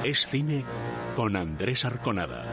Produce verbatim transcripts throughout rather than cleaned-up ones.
Es cine con Andrés Arconada.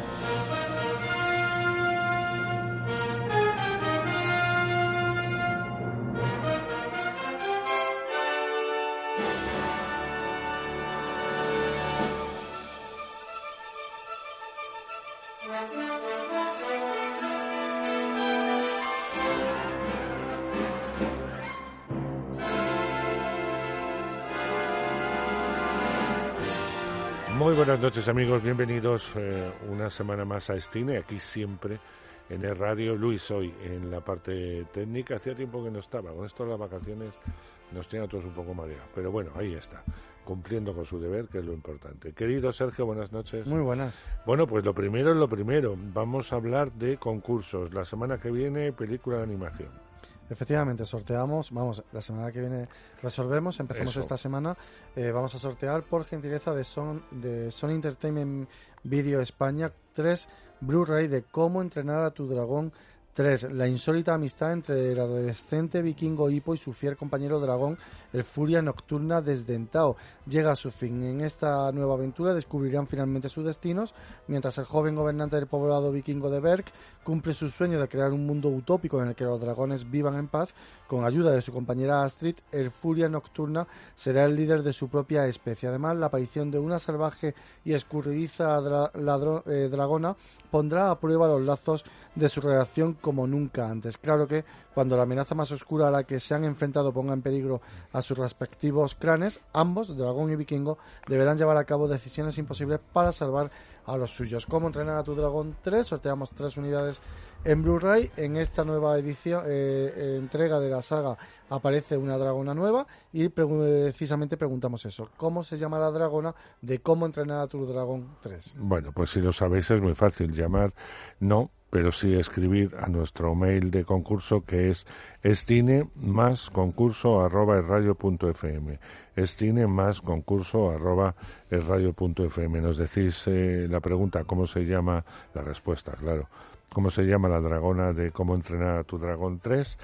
Muy buenas noches, amigos, bienvenidos eh, una semana más a Cine, aquí siempre en el radio. Luis hoy en la parte técnica, hacía tiempo que no estaba, con esto de las vacaciones nos tiene a todos un poco mareados, pero bueno, ahí está, cumpliendo con su deber, que es lo importante. Querido Sergio, buenas noches. Muy buenas. Bueno, pues lo primero es lo primero, vamos a hablar de concursos. La semana que viene, película de animación. Efectivamente, sorteamos, vamos, la semana que viene resolvemos, empezamos Eso. esta semana, eh, vamos a sortear por gentileza de, Son, de Sony Entertainment Video España tres Blu-ray de Cómo entrenar a tu dragón tres, la insólita amistad entre el adolescente vikingo Hippo y su fiel compañero dragón, el Furia Nocturna desdentado. Llega a su fin. En esta nueva aventura descubrirán finalmente sus destinos, mientras el joven gobernante del poblado vikingo de Berk cumple su sueño de crear un mundo utópico en el que los dragones vivan en paz. Con ayuda de su compañera Astrid, el Furia Nocturna será el líder de su propia especie. Además, la aparición de una salvaje y escurridiza dra- ladro- eh, dragona pondrá a prueba los lazos de su relación como nunca antes. Claro que cuando la amenaza más oscura a la que se han enfrentado ponga en peligro a sus respectivos clanes, ambos, dragón y vikingo, deberán llevar a cabo decisiones imposibles para salvar a los suyos. ¿Cómo entrenar a tu dragón tres? Sorteamos tres unidades en Blu-ray. En esta nueva edición, eh, eh, entrega de la saga, aparece una dragona nueva y pregu- precisamente preguntamos eso. ¿Cómo se llama la dragona de Cómo entrenar a tu dragón tres? Bueno, pues si lo sabéis es muy fácil, llamar no, pero sí escribir a nuestro mail de concurso, que es escine más concurso arroba erradio punto fm. Escine más concurso arroba erradio punto fm. Nos decís eh, la pregunta, ¿cómo se llama? La respuesta, claro. ¿Cómo se llama la dragona de Cómo entrenar a tu dragón tres?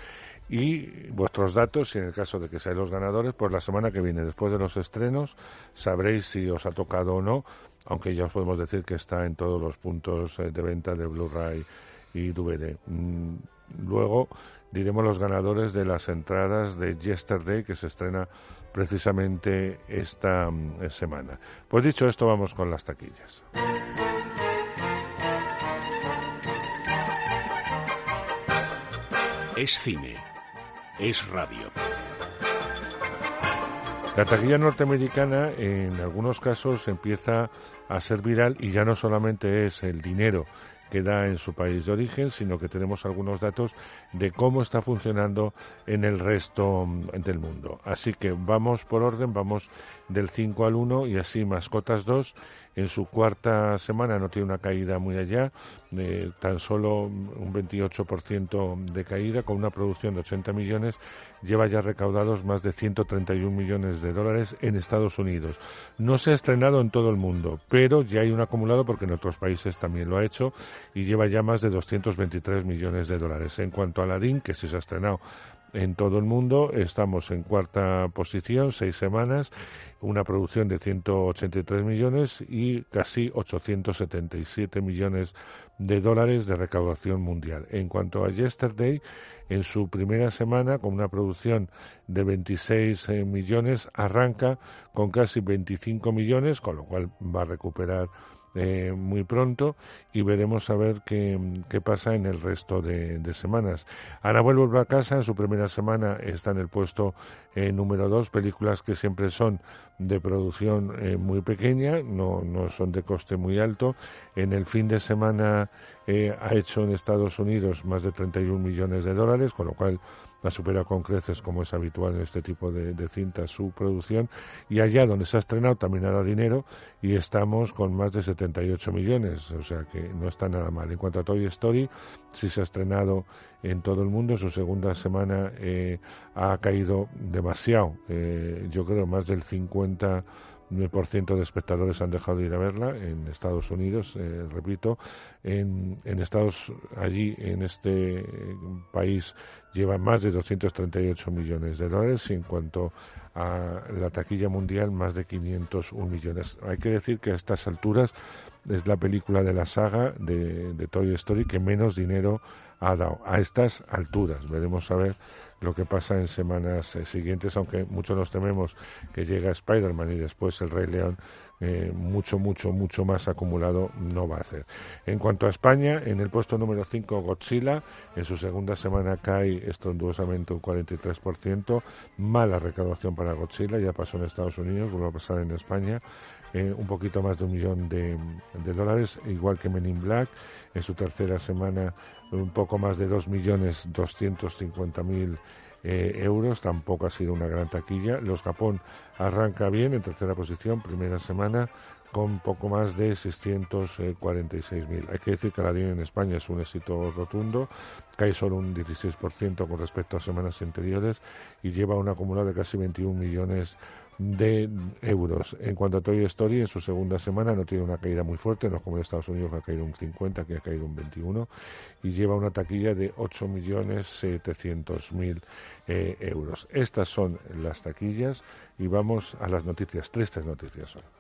Y vuestros datos, y en el caso de que seáis los ganadores, pues la semana que viene, después de los estrenos, sabréis si os ha tocado o no, aunque ya os podemos decir que está en todos los puntos de venta de Blu-ray y D V D. Luego diremos los ganadores de las entradas de Yesterday, que se estrena precisamente esta semana. Pues dicho esto, vamos con las taquillas. Es cine. Es radio. La taquilla norteamericana en algunos casos empieza a ser viral, y ya no solamente es el dinero que da en su país de origen, sino que tenemos algunos datos de cómo está funcionando en el resto del mundo. Así que vamos por orden, vamos del cinco al uno, y así Mascotas dos, en su cuarta semana no tiene una caída muy allá, de tan solo un veintiocho por ciento de caída, con una producción de ochenta millones, lleva ya recaudados más de ciento treinta y un millones de dólares en Estados Unidos. No se ha estrenado en todo el mundo, pero ya hay un acumulado porque en otros países también lo ha hecho, y lleva ya más de doscientos veintitrés millones de dólares. En cuanto a Aladdin, que sí se ha estrenado en todo el mundo, estamos en cuarta posición, seis semanas, una producción de ciento ochenta y tres millones y casi ochocientos setenta y siete millones de dólares de recaudación mundial. En cuanto a Yesterday, en su primera semana, con una producción de veintiséis eh, millones, arranca con casi veinticinco millones, con lo cual va a recuperar Eh, muy pronto, y veremos a ver qué, qué pasa en el resto de, de semanas. Annabelle vuelve a casa, en su primera semana está en el puesto eh, número dos, películas que siempre son de producción eh, muy pequeña, no, no son de coste muy alto. En el fin de semana eh, ha hecho en Estados Unidos más de treinta y un millones de dólares, con lo cual ha superado con creces, como es habitual en este tipo de, de cintas, su producción, y allá donde se ha estrenado también ha dado dinero, y estamos con más de setenta y ocho millones, o sea que no está nada mal. En cuanto a Toy Story, sí se ha estrenado en todo el mundo, su segunda semana eh, ha caído demasiado, eh, yo creo más del cincuenta por ciento de espectadores han dejado de ir a verla en Estados Unidos, eh, repito, en, en Estados, allí en este país lleva más de doscientos treinta y ocho millones de dólares y en cuanto a la taquilla mundial más de quinientos un millones. Hay que decir que a estas alturas es la película de la saga de, de Toy Story que menos dinero ha dado a estas alturas. Veremos a ver lo que pasa en semanas eh, siguientes, aunque muchos nos tememos que llega Spider-Man y después el Rey León, eh, mucho, mucho, mucho más acumulado no va a hacer. En cuanto a España, en el puesto número cinco, Godzilla, en su segunda semana cae estrondosamente un cuarenta y tres por ciento, mala recaudación para Godzilla, ya pasó en Estados Unidos, vuelve a pasar en España, eh, un poquito más de un millón de, de dólares, igual que Men in Black, en su tercera semana un poco más de dos millones doscientos cincuenta mil eh, euros, tampoco ha sido una gran taquilla. Los Japón arranca bien en tercera posición, primera semana, con poco más de seiscientos cuarenta y seis mil. Hay que decir que Aladdin en España es un éxito rotundo, cae solo un dieciséis por ciento con respecto a semanas anteriores y lleva un acumulado de casi veintiún millones de euros. En cuanto a Toy Story, en su segunda semana no tiene una caída muy fuerte, no como en Estados Unidos que ha caído un cincuenta, que ha caído un veintiuno, y lleva una taquilla de ocho millones setecientos mil eh, euros. Estas son las taquillas y vamos a las noticias, tristes noticias hoy.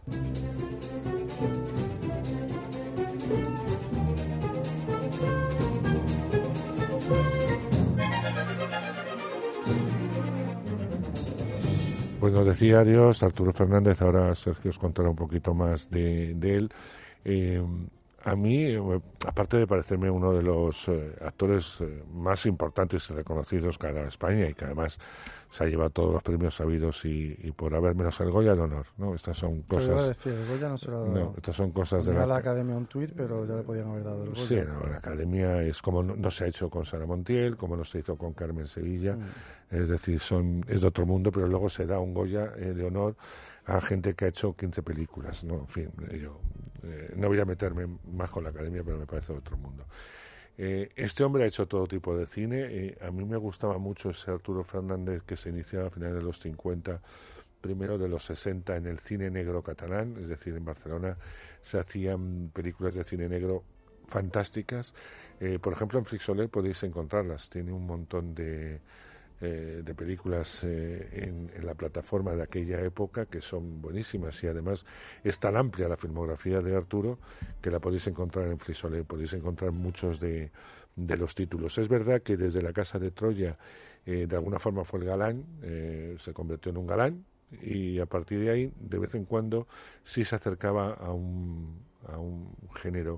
Pues nos decía adiós Arturo Fernández, ahora Sergio os contará un poquito más de, de él. Eh, a mí, eh, aparte de parecerme uno de los eh, actores eh, más importantes y reconocidos que ha dado España y que además se ha llevado todos los premios sabidos y, y por haber menos el Goya de honor, ¿no? Estas son cosas... Pero iba a decir, el Goya no se lo ha dado. No, estas son cosas de la... la... la Academia un tuit, pero ya le podían haber dado el Goya. Sí, no, la Academia es como no, no se ha hecho con Sara Montiel, como no se hizo con Carmen Sevilla, mm. es decir, son es de otro mundo, pero luego se da un Goya eh, de honor a gente que ha hecho quince películas, ¿no? En fin, yo eh, no voy a meterme más con la Academia, pero me parece de otro mundo. Eh, este hombre ha hecho todo tipo de cine. Eh, a mí me gustaba mucho ese Arturo Fernández que se iniciaba a finales de los cincuenta, primero de los sesenta en el cine negro catalán, es decir, en Barcelona se hacían películas de cine negro fantásticas. Eh, por ejemplo, en Flixolé podéis encontrarlas, tiene un montón de... Eh, de películas eh, en, en la plataforma de aquella época que son buenísimas y además es tan amplia la filmografía de Arturo que la podéis encontrar en Frisolé, podéis encontrar muchos de, de los títulos. Es verdad que desde La Casa de Troya eh, de alguna forma fue el galán, eh, se convirtió en un galán y a partir de ahí de vez en cuando sí se acercaba a un, a un género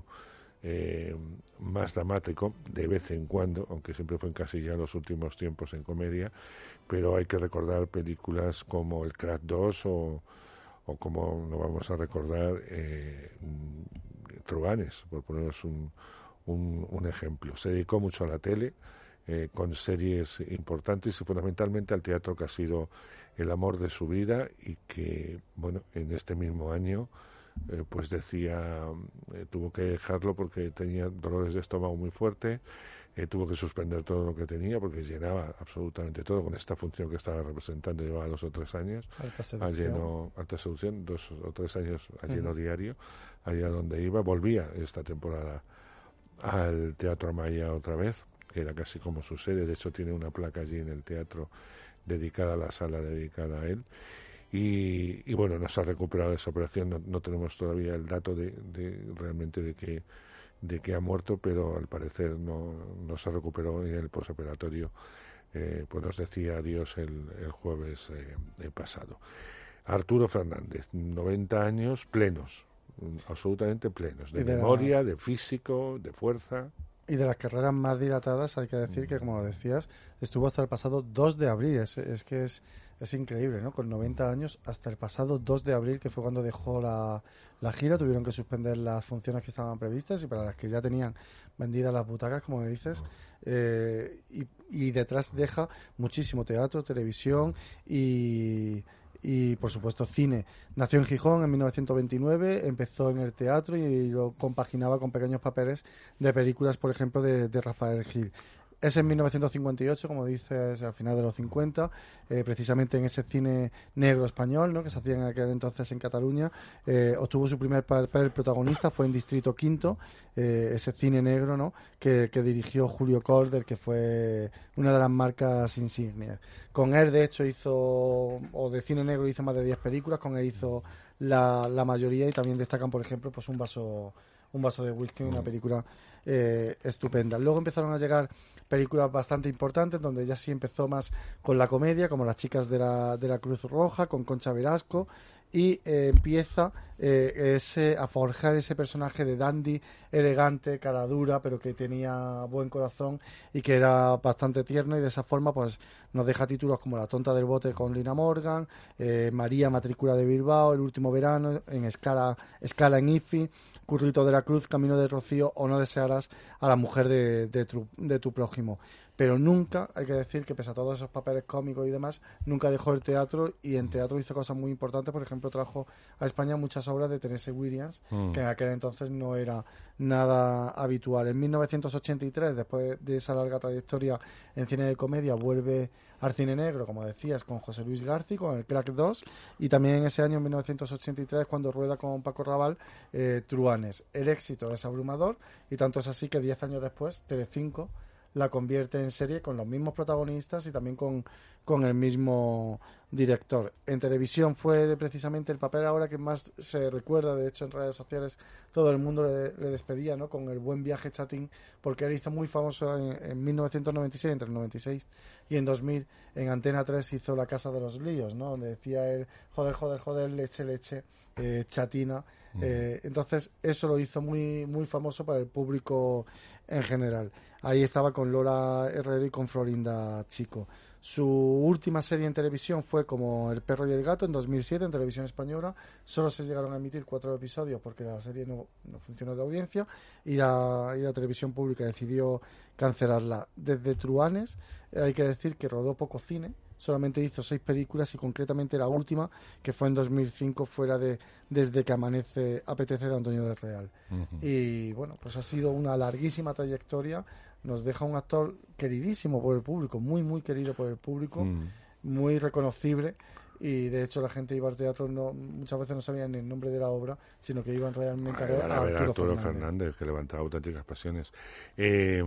Eh, más dramático de vez en cuando, aunque siempre fue encasillado en los últimos tiempos en comedia, pero hay que recordar películas como El Crack dos o, o como no vamos a recordar eh, Truganes, por poneros un, un, un ejemplo. Se dedicó mucho a la tele, eh, con series importantes y fundamentalmente al teatro, que ha sido el amor de su vida y que, bueno, en este mismo año Eh, pues decía, eh, tuvo que dejarlo porque tenía dolores de estómago muy fuerte, eh, tuvo que suspender todo lo que tenía porque llenaba absolutamente todo con esta función que estaba representando, llevaba dos o tres años, Alta Seducción, a lleno, Alta Seducción, dos o tres años a lleno uh-huh. diario, allá donde iba. Volvía esta temporada al Teatro Amaya otra vez, que era casi como su sede, de hecho tiene una placa allí en el teatro dedicada a la sala, dedicada a él. Y, y bueno, no se ha recuperado esa operación, no, no tenemos todavía el dato de, de realmente de que de que ha muerto, pero al parecer no, no se recuperó en el posoperatorio, eh, pues nos decía adiós el, el jueves eh, el pasado. Arturo Fernández, noventa años plenos, absolutamente plenos, de, de memoria, las... de físico, de fuerza. Y de las carreras más dilatadas, hay que decir que, como lo decías, estuvo hasta el pasado dos de abril. Es, es que es, es increíble, ¿no? Con noventa años, hasta el pasado dos de abril, que fue cuando dejó la, la gira, tuvieron que suspender las funciones que estaban previstas y para las que ya tenían vendidas las butacas, como me dices. Eh, y, y detrás deja muchísimo teatro, televisión y... y por supuesto cine. Nació en Gijón en mil novecientos veintinueve, empezó en el teatro y lo compaginaba con pequeños papeles de películas, por ejemplo, de, de Rafael Gil. Es en mil novecientos cincuenta y ocho, como dices, al final de los cincuenta, eh, precisamente en ese cine negro español, ¿no?, que se hacía en aquel entonces en Cataluña. Eh, obtuvo su primer papel protagonista, fue en Distrito Quinto, eh, ese cine negro, ¿no?, que, que dirigió Julio Corder, que fue una de las marcas insignias. Con él, de hecho, hizo, o de cine negro hizo más de diez películas, con él hizo la, la mayoría, y también destacan, por ejemplo, pues un vaso, un vaso de whisky, una película eh, estupenda. Luego empezaron a llegar películas bastante importantes, donde ya sí empezó más con la comedia, como Las chicas de la, de la Cruz Roja, con Concha Velasco, y eh, empieza eh, ese, a forjar ese personaje de dandy, elegante, cara dura, pero que tenía buen corazón y que era bastante tierno, y de esa forma pues nos deja títulos como La tonta del bote con Lina Morgan, eh, María matrícula de Bilbao, El último verano, en Escala, Escala en I F I, Currito de la Cruz, Camino de Rocío, o No desearás a la mujer de, de, tu, de tu prójimo. Pero nunca, hay que decir que pese a todos esos papeles cómicos y demás, nunca dejó el teatro, y en teatro hizo cosas muy importantes. Por ejemplo, trajo a España muchas obras de Tennessee Williams, mm. que en aquel entonces no era nada habitual. En mil novecientos ochenta y tres, después de esa larga trayectoria en cine de comedia, vuelve al cine negro, como decías, con José Luis García, con el Crack dos, y también en ese año, en mil novecientos ochenta y tres, cuando rueda con Paco Raval, eh, Truanes. El éxito es abrumador, y tanto es así que diez años después, Telecinco la convierte en serie con los mismos protagonistas y también con, con el mismo director. En televisión fue precisamente el papel ahora que más se recuerda. De hecho, en redes sociales todo el mundo le, le despedía, ¿no?, con El buen viaje Chatín, porque él hizo muy famoso en, en mil novecientos noventa y seis, entre el noventa y seis y en dos mil, en Antena tres hizo La casa de los líos, ¿no?, donde decía él, joder, joder, joder, leche, leche, eh, chatina. Mm. Eh, entonces eso lo hizo muy, muy famoso para el público en general. Ahí estaba con Lola Herrera y con Florinda Chico. Su última serie en televisión fue como El perro y el gato, en dos mil siete, en televisión española. Solo se llegaron a emitir cuatro episodios porque la serie no, no funcionó de audiencia, y la, y la televisión pública decidió cancelarla. Desde Truanes, eh, hay que decir que rodó poco cine. Solamente hizo seis películas, y concretamente la última, que fue en dos mil cinco, fuera de Desde que amanece apetece, de Antonio del Real. Uh-huh. Y bueno, pues ha sido una larguísima trayectoria. Nos deja un actor queridísimo por el público, muy muy querido por el público, uh-huh. muy reconocible, y de hecho la gente iba al teatro, no, muchas veces no sabían ni el nombre de la obra, sino que iban realmente Ay, a ver a, a ver Arturo, Arturo Fernández. Fernández, que levantaba auténticas pasiones. Eh,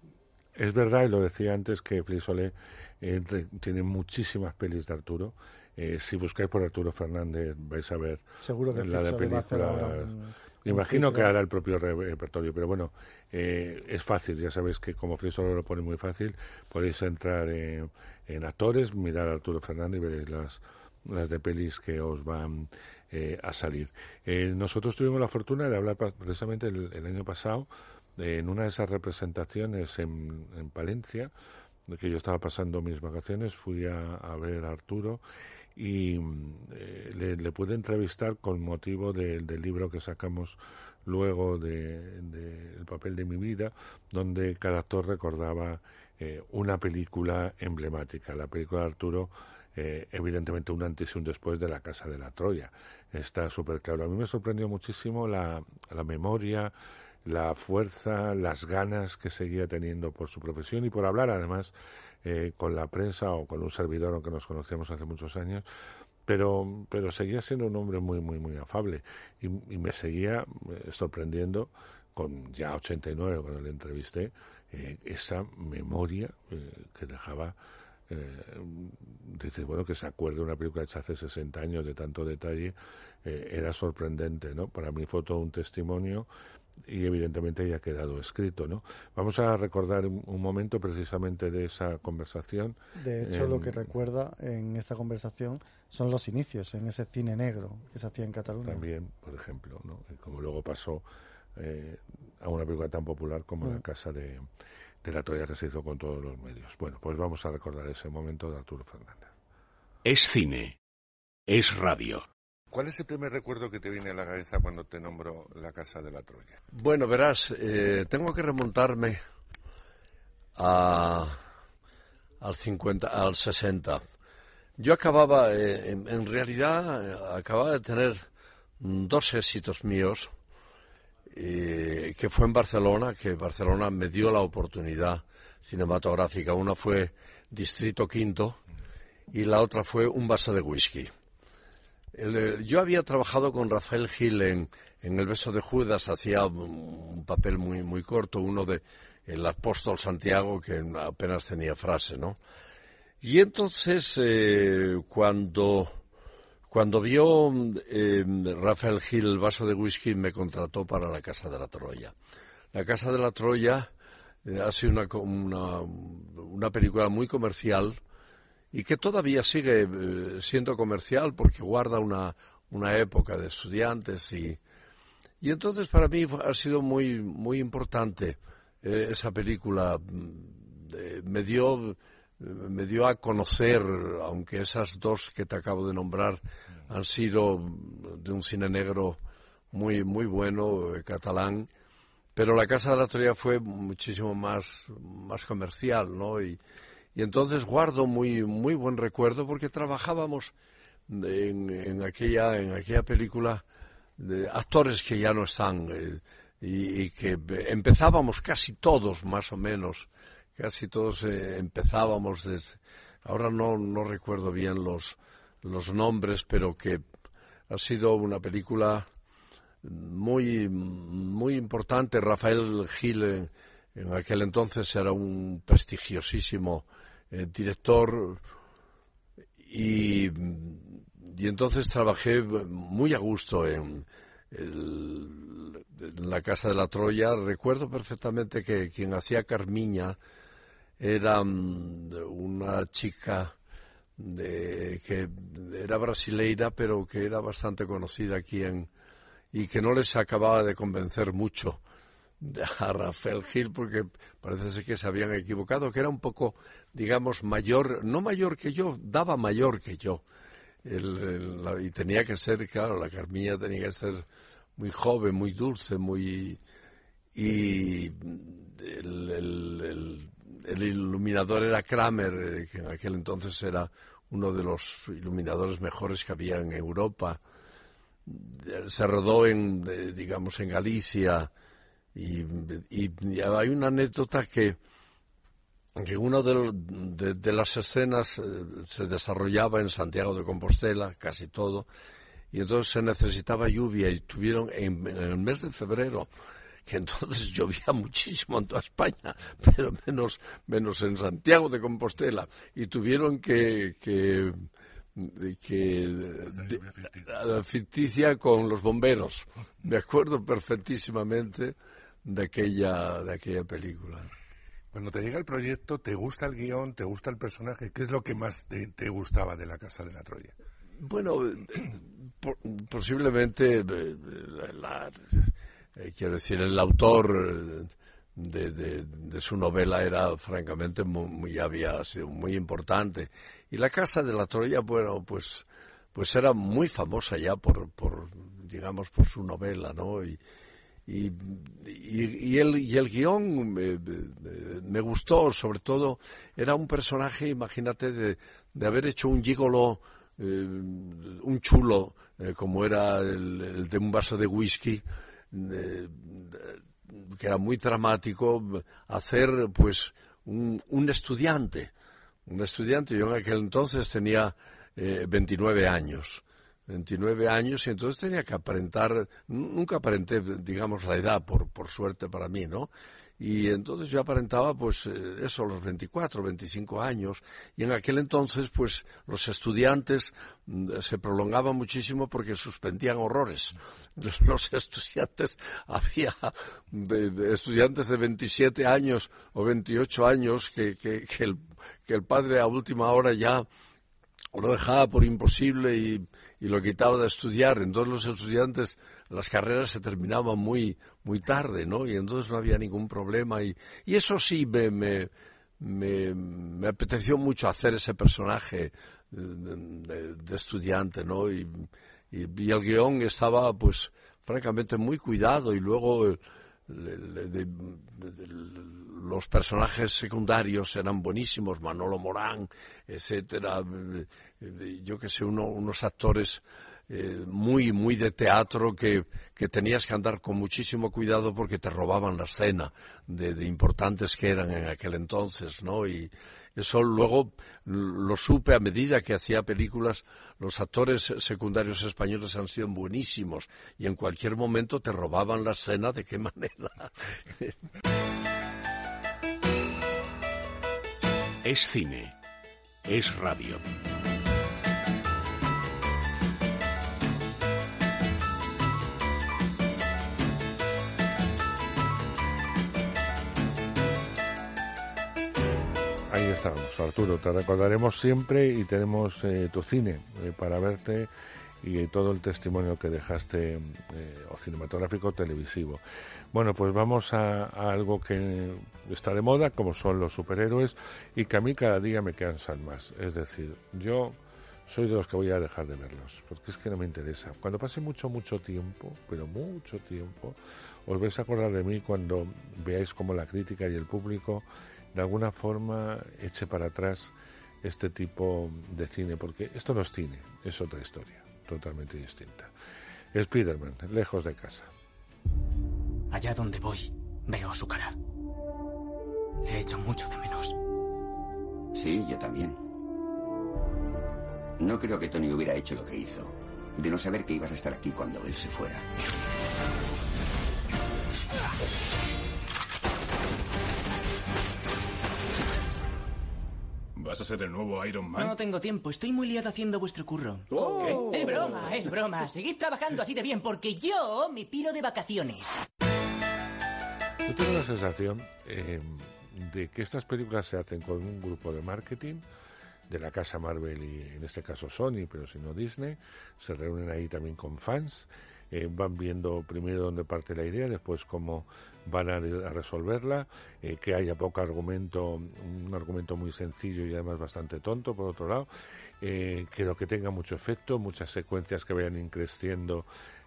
es verdad, y lo decía antes, que Flisole Eh, tiene muchísimas pelis de Arturo. Eh, si buscáis por Arturo Fernández vais a ver seguro que la de películas. Me imagino que hará el propio repertorio, pero bueno, eh, es fácil. Ya sabéis que como Flisole lo pone muy fácil, podéis entrar en, en actores, mirar a Arturo Fernández y veréis las, las de pelis que os van eh, a salir. Eh, nosotros tuvimos la fortuna de hablar precisamente el, el año pasado eh, en una de esas representaciones en, en Palencia, que yo estaba pasando mis vacaciones. Fui a, a ver a Arturo y eh, le, le pude entrevistar con motivo de, del libro que sacamos luego de, de El papel de mi vida, donde cada actor recordaba eh, una película emblemática. La película de Arturo, eh, evidentemente un antes y un después de La casa de la Troya. Está súper claro. A mí me sorprendió muchísimo la, la memoria, la fuerza, las ganas que seguía teniendo por su profesión y por hablar, además, eh, con la prensa o con un servidor, aunque nos conocíamos hace muchos años, pero pero seguía siendo un hombre muy, muy, muy afable, y, y me seguía eh, sorprendiendo, con ya ochenta y nueve, cuando le entrevisté, eh, esa memoria eh, que dejaba. Eh, dice, bueno, que se acuerde de una película hecha hace sesenta años de tanto detalle, eh, era sorprendente, ¿no? Para mí fue todo un testimonio, y evidentemente ya ha quedado escrito, ¿no? Vamos a recordar un, un momento precisamente de esa conversación. De hecho, en... lo que recuerda en esta conversación son los inicios en ese cine negro que se hacía en Cataluña. También, por ejemplo, ¿no? Como luego pasó eh, a una película tan popular como mm. La casa de, de la Troya, que se hizo con todos los medios. Bueno, pues vamos a recordar ese momento de Arturo Fernández. Es cine, es radio. ¿Cuál es el primer recuerdo que te viene a la cabeza cuando te nombro La casa de la Troya? Bueno, verás, eh, tengo que remontarme a, al cincuenta, al sesenta. Yo acababa, eh, en, en realidad, eh, acababa de tener dos éxitos míos, eh, que fue en Barcelona, que Barcelona me dio la oportunidad. cinematográfica. Una fue Distrito Quinto y la otra fue Un vaso de whisky. El, yo había trabajado con Rafael Gil en, en El beso de Judas, hacía un papel muy muy corto, uno de el apóstol Santiago, que apenas tenía frase, ¿no? Y entonces, eh, cuando, cuando vio eh, Rafael Gil El vaso de whisky, me contrató para La Casa de la Troya. La Casa de la Troya eh, ha sido una, una, una película muy comercial, y que todavía sigue eh, siendo comercial porque guarda una, una época de estudiantes y, y entonces para mí ha sido muy muy importante eh, esa película. Eh, me dio me dio a conocer, aunque esas dos que te acabo de nombrar han sido de un cine negro muy muy bueno, eh, catalán, pero La Casa de la Troya fue muchísimo más más comercial, ¿no? Y Y entonces guardo muy muy buen recuerdo porque trabajábamos en, en aquella en aquella película de actores que ya no están eh, y, y que empezábamos casi todos más o menos, casi todos eh, empezábamos desde, ahora no no recuerdo bien los los nombres, pero que ha sido una película muy muy importante. Rafael Gil en, en aquel entonces era un prestigiosísimo eh, director y, y entonces trabajé muy a gusto en, el, en La Casa de la Troya. Recuerdo perfectamente que quien hacía Carmiña era um, una chica de, que era brasileira, pero que era bastante conocida aquí en, y que no les acababa de convencer mucho a Rafael Gil, porque parece ser que se habían equivocado, que era un poco, digamos, mayor, no mayor que yo, daba mayor que yo. El, el, la, y tenía que ser, claro, la Carmilla tenía que ser muy joven, muy dulce, muy... Y el, el, el, el iluminador era Kramer, eh, que en aquel entonces era uno de los iluminadores mejores que había en Europa. Se rodó en, eh, digamos, en Galicia. Y, y, y hay una anécdota que, que una de, de, de las escenas eh, se desarrollaba en Santiago de Compostela, casi todo, y entonces se necesitaba lluvia y tuvieron en, en el mes de febrero, que entonces llovía muchísimo en toda España, pero menos, menos en Santiago de Compostela, y tuvieron que... que que de, de, ficticia con los bomberos. Me acuerdo perfectísimamente de aquella de aquella película. Cuando te llega el proyecto, ¿te gusta el guión? ¿Te gusta el personaje? ¿Qué es lo que más te, te gustaba de La Casa de la Troya? Bueno, por, posiblemente la, la, eh, quiero decir, el autor de, de, de su novela era francamente muy, muy había sido muy importante, y La Casa de la Troya, bueno, pues pues era muy famosa ya por por digamos por su novela, ¿no? Y y, y, y el y el guión me, me, me gustó, sobre todo era un personaje, imagínate, de, de haber hecho un gigolo, eh, un chulo, eh, como era el, el de Un vaso de whisky, eh, que era muy dramático, hacer pues un, un estudiante, un estudiante. Yo en aquel entonces tenía eh, veintinueve años, veintinueve años, y entonces tenía que aparentar, nunca aparenté, digamos, la edad, por, por suerte para mí, ¿no? Y entonces yo aparentaba, pues, eh, eso, los veinticuatro, veinticinco años, y en aquel entonces, pues, los estudiantes mm, se prolongaban muchísimo porque suspendían horrores. Los estudiantes, había de, de estudiantes de veintisiete años o veintiocho años que, que, que, el, que el padre a última hora ya lo dejaba por imposible y, y lo quitaba de estudiar. Entonces los estudiantes, las carreras se terminaban muy muy tarde, ¿no? Y entonces no había ningún problema. Y, y eso sí me, me, me, me apeteció mucho hacer ese personaje de, de, de estudiante, ¿no? Y, y, y el guión estaba, pues, francamente muy cuidado. Y luego le, le, de, de, de, los personajes secundarios eran buenísimos, Manolo Morán, etcétera, yo que sé, uno, unos actores eh, muy, muy de teatro que, que tenías que andar con muchísimo cuidado porque te robaban la escena de, de importantes que eran en aquel entonces, ¿no? Y eso luego lo supe a medida que hacía películas. Los actores secundarios españoles han sido buenísimos y en cualquier momento te robaban la escena. ¿De qué manera? Es cine, es radio. Ahí estábamos, Arturo, te recordaremos siempre y tenemos eh, tu cine eh, para verte y eh, todo el testimonio que dejaste eh, o cinematográfico o televisivo. Bueno, pues vamos a, a algo que está de moda, como son los superhéroes, y que a mí cada día me cansan más. Es decir, yo soy de los que voy a dejar de verlos, porque es que no me interesa. Cuando pase mucho, mucho tiempo, pero mucho tiempo, os vais a acordar de mí cuando veáis cómo la crítica y el público de alguna forma eche para atrás este tipo de cine, porque esto no es cine, es otra historia, totalmente distinta. Spider-Man, lejos de casa. Allá donde voy, veo su cara. Le echo mucho de menos. Sí, yo también. No creo que Tony hubiera hecho lo que hizo, de no saber que ibas a estar aquí cuando él se fuera. ¿Vas a ser el nuevo Iron Man? No tengo tiempo, estoy muy liado haciendo vuestro curro. Oh. ¿Qué? Es broma, es broma. Seguid trabajando así de bien, porque yo me piro de vacaciones. Yo tengo la sensación eh, de que estas películas se hacen con un grupo de marketing de la casa Marvel y en este caso Sony, pero si no Disney, se reúnen ahí también con fans, eh, van viendo primero dónde parte la idea, después cómo van a, a resolverla, eh, que haya poco argumento, un argumento muy sencillo y además bastante tonto por otro lado, eh, que lo que tenga mucho efecto, muchas secuencias que vayan increciendo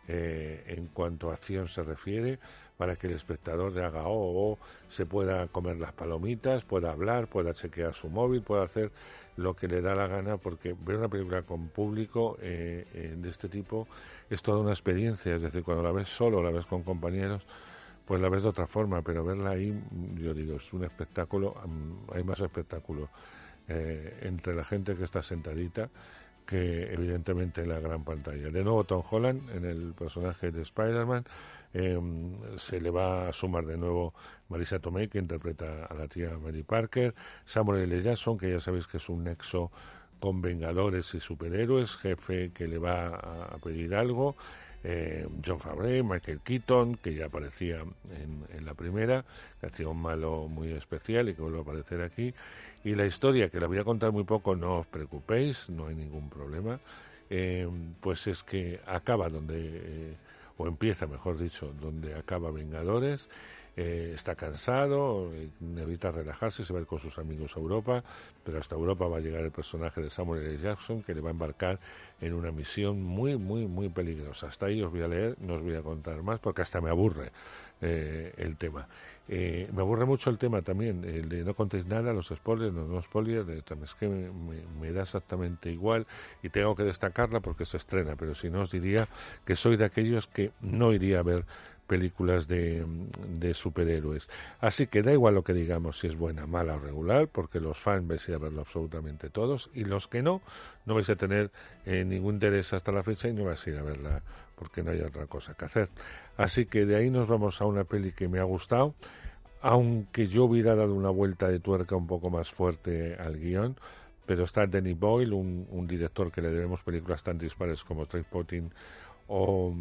eh, en cuanto a acción se refiere, para que el espectador de haga o, o se pueda comer las palomitas, pueda hablar, pueda chequear su móvil, pueda hacer lo que le da la gana, porque ver una película con público eh, eh, de este tipo es toda una experiencia. Es decir, cuando la ves solo, la ves con compañeros, pues la ves de otra forma, pero verla ahí, yo digo, es un espectáculo. Hay más espectáculo eh, entre la gente que está sentadita que evidentemente en la gran pantalla. De nuevo Tom Holland en el personaje de Spider-Man. Eh, se le va a sumar de nuevo Marisa Tomei, que interpreta a la tía Mary Parker, Samuel L. Jackson, que ya sabéis que es un nexo con Vengadores y superhéroes, jefe que le va a, a pedir algo, eh, Jon Favreau, Michael Keaton, que ya aparecía en, en la primera, que hacía un malo muy especial y que vuelve a aparecer aquí, y la historia, que la voy a contar muy poco, no os preocupéis, no hay ningún problema, eh, pues es que acaba donde... Eh, o empieza, mejor dicho, donde acaba Vengadores, eh, está cansado, eh, necesita relajarse, se va a ir con sus amigos a Europa, pero hasta Europa va a llegar el personaje de Samuel L. Jackson, que le va a embarcar en una misión muy, muy, muy peligrosa. Hasta ahí os voy a leer, no os voy a contar más, porque hasta me aburre eh, el tema. Eh, me aburre mucho el tema también, el de no contéis nada, los spoilers, los no spoilers, de, es que me, me, me da exactamente igual y tengo que destacarla porque se estrena, pero si no os diría que soy de aquellos que no iría a ver películas de, de superhéroes. Así que da igual lo que digamos, si es buena, mala o regular, porque los fans vais a ir a verlo absolutamente todos, y los que no, no vais a tener eh, ningún interés hasta la fecha y no vais a ir a verla porque no hay otra cosa que hacer. Así que de ahí nos vamos a una peli que me ha gustado, aunque yo hubiera dado una vuelta de tuerca un poco más fuerte al guión, pero está Danny Boyle, un, un director que le debemos películas tan dispares como Trainspotting o,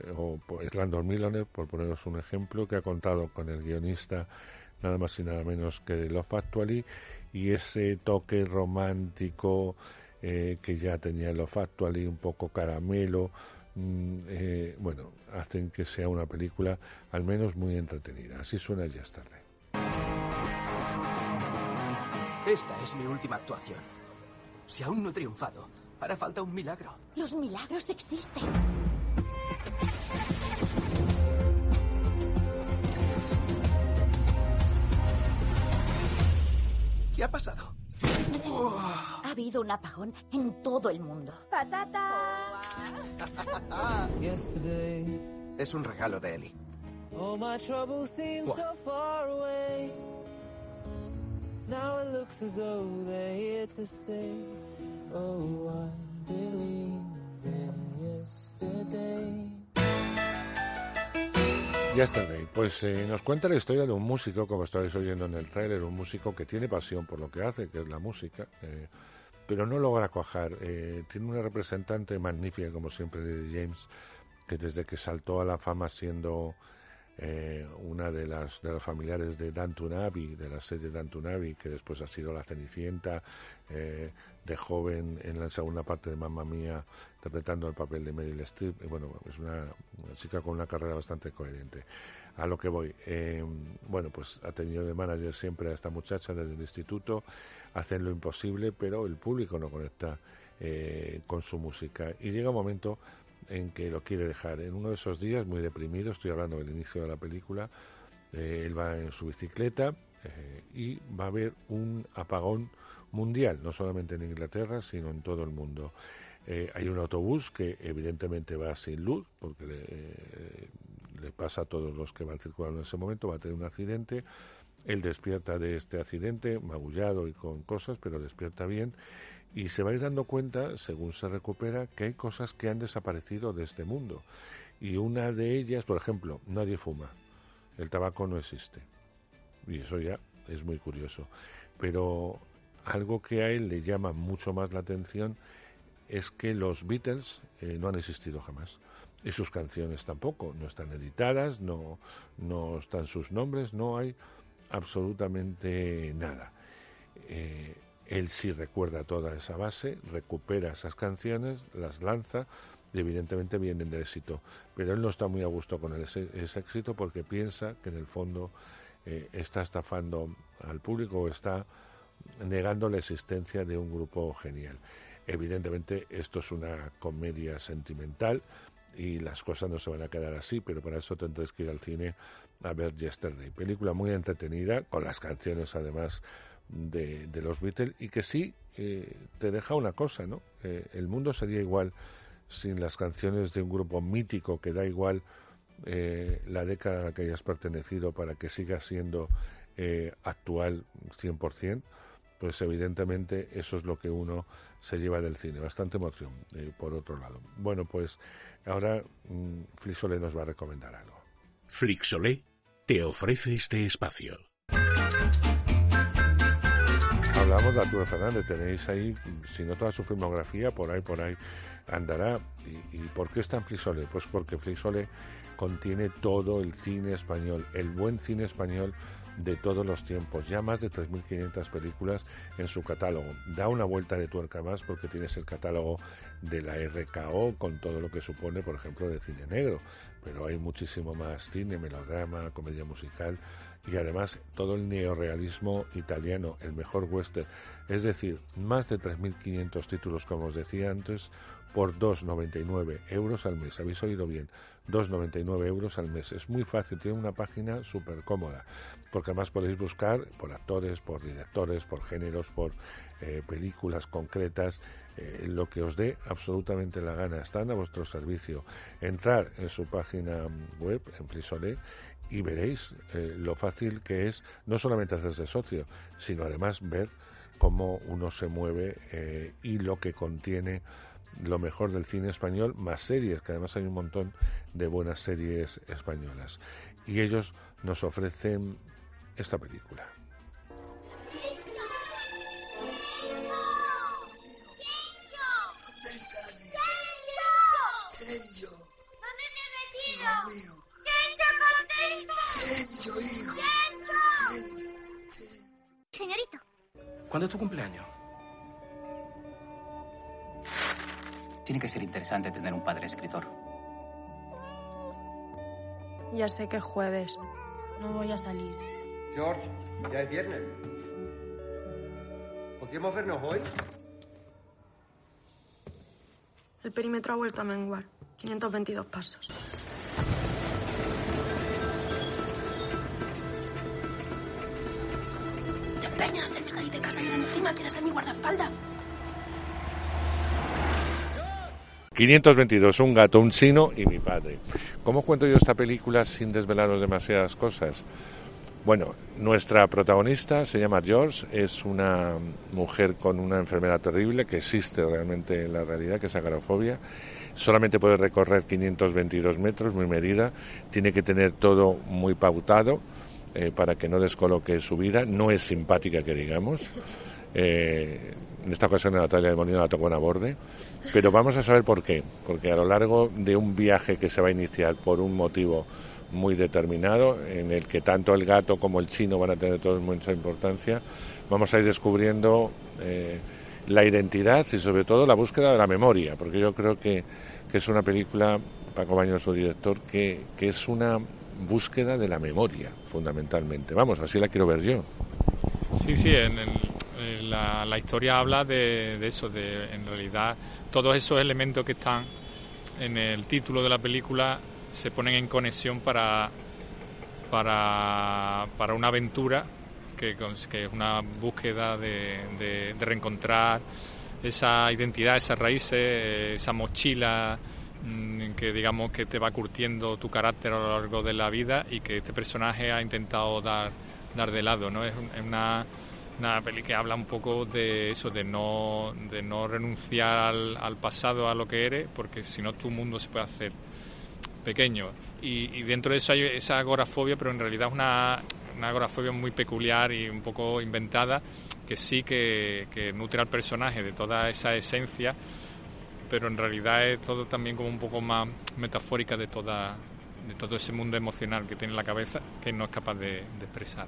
o Slumdog Millionaire, por poneros un ejemplo, que ha contado con el guionista nada más y nada menos que de Love Actually, y ese toque romántico eh, que ya tenía Love Actually, un poco caramelo, mm, eh, bueno, hacen que sea una película al menos muy entretenida. Así suena Ya es tarde. Esta es mi última actuación. Si aún no he triunfado, hará falta un milagro. Los milagros existen. ¿Qué ha pasado? Ha habido un apagón en todo el mundo. ¡Patata! Es un regalo de Ellie. All my troubles seem so far away. Now it looks as though they're here to stay. Oh, I believe in yesterday. Yesterday, pues eh, nos cuenta la historia de un músico, como estáis oyendo en el tráiler, un músico que tiene pasión por lo que hace, que es la música, eh, pero no logra cuajar. Eh, tiene una representante magnífica, como siempre, de James, que desde que saltó a la fama siendo eh, una de las de los familiares de Downton Abbey, de la serie Downton Abbey, que después ha sido la Cenicienta, eh, de joven en la segunda parte de Mamma Mía, interpretando el papel de Meryl Streep. Y bueno, es una, una chica con una carrera bastante coherente. A lo que voy, eh, bueno, pues ha tenido de manager siempre a esta muchacha desde el instituto, hacen lo imposible, pero el público no conecta eh, con su música. Y llega un momento en que lo quiere dejar. En uno de esos días, muy deprimido, estoy hablando del inicio de la película, eh, él va en su bicicleta eh, y va a haber un apagón mundial, no solamente en Inglaterra, sino en todo el mundo. Eh, hay un autobús que evidentemente va sin luz, porque le, eh, le pasa a todos los que van circulando en ese momento, va a tener un accidente. Él despierta de este accidente, magullado y con cosas, pero despierta bien, y se va a ir dando cuenta, según se recupera, que hay cosas que han desaparecido de este mundo. Y una de ellas, por ejemplo, nadie fuma. El tabaco no existe. Y eso ya es muy curioso. Pero algo que a él le llama mucho más la atención es que los Beatles eh, no han existido jamás. Y sus canciones tampoco. No están editadas, no, no están sus nombres, no hay absolutamente nada. Eh, él sí recuerda toda esa base, recupera esas canciones, las lanza y evidentemente vienen de éxito. Pero él no está muy a gusto con ese, ese éxito porque piensa que en el fondo eh, está estafando al público o está negando la existencia de un grupo genial. Evidentemente esto es una comedia sentimental y las cosas no se van a quedar así, pero para eso tendréis que ir al cine a ver Yesterday. Película muy entretenida, con las canciones además de, de los Beatles, y que sí eh, te deja una cosa, ¿no? Eh, el mundo sería igual sin las canciones de un grupo mítico que da igual eh, la década a la que hayas pertenecido para que siga siendo eh, actual cien por ciento. Pues evidentemente eso es lo que uno se lleva del cine, bastante emoción, eh, por otro lado. Bueno, pues ahora mmm, Flixolé nos va a recomendar algo. Flixolé te ofrece este espacio. Hablamos de Arturo Fernández, tenéis ahí, si no toda su filmografía, por ahí, por ahí andará. ¿Y, y por qué está en Flixolé? Pues porque Flixolé contiene todo el cine español, el buen cine español de todos los tiempos, ya más de tres mil quinientas películas en su catálogo. Da una vuelta de tuerca más porque tienes el catálogo de la R K O con todo lo que supone, por ejemplo, de cine negro, pero hay muchísimo más cine, melodrama, comedia musical y además todo el neorrealismo italiano, el mejor western, es decir, más de tres mil quinientos títulos, como os decía antes, por dos con noventa y nueve euros al mes. ¿Habéis oído bien? dos con noventa y nueve euros al mes. Es muy fácil, tiene una página súper cómoda, porque además podéis buscar por actores, por directores, por géneros, por eh, películas concretas, eh, lo que os dé absolutamente la gana. Están a vuestro servicio. Entrar en su página web, en Flixolé, y veréis eh, lo fácil que es no solamente hacerse socio, sino además ver cómo uno se mueve eh, y lo que contiene lo mejor del cine español, más series, que además hay un montón de buenas series españolas. Y ellos nos ofrecen esta película. Señorito. ¿Cuándo es tu cumpleaños? Tiene que ser interesante tener un padre escritor. Ya sé que es jueves. No voy a salir. George, ya es viernes. ¿Podríamos vernos hoy? El perímetro ha vuelto a menguar. quinientos veintidós pasos. ¡Champaña, cerveza! salir de casa y encima quieres ser mi guardaespaldas. quinientos veintidós, un gato, un chino y mi padre. ¿Cómo cuento yo esta película sin desvelaros demasiadas cosas? Bueno, nuestra protagonista se llama George, es una mujer con una enfermedad terrible que existe realmente en la realidad, que es agorafobia. Solamente puede recorrer quinientos veintidós metros, muy medida, tiene que tener todo muy pautado eh, para que no descoloque su vida, no es simpática que digamos. Eh, en esta ocasión a Natalia de Molina la tocó en aborde, pero vamos a saber por qué, porque a lo largo de un viaje que se va a iniciar por un motivo muy determinado, en el que tanto el gato como el chino van a tener todos mucha importancia, vamos a ir descubriendo eh, la identidad y sobre todo la búsqueda de la memoria, porque yo creo que, que es una película, Paco Baños, su director, que, que es una búsqueda de la memoria, fundamentalmente. Vamos, así la quiero ver yo. Sí, sí, en, en la, la historia habla de, de eso, de en realidad todos esos elementos que están en el título de la película se ponen en conexión para, para, para una aventura que, que es una búsqueda de, de, de reencontrar esa identidad, esas raíces, esa mochila que digamos que te va curtiendo tu carácter a lo largo de la vida y que este personaje ha intentado dar, dar de lado, ¿no? Es una, una peli que habla un poco de eso, de no, de no renunciar al, al pasado, a lo que eres, porque si no tu mundo se puede hacer pequeño. Y, y dentro de eso hay esa agorafobia, pero en realidad es una, una agorafobia muy peculiar y un poco inventada, que sí que, que nutre al personaje de toda esa esencia, pero en realidad es todo también como un poco más metafórica de toda de todo ese mundo emocional que tiene en la cabeza, que no es capaz de, de expresar.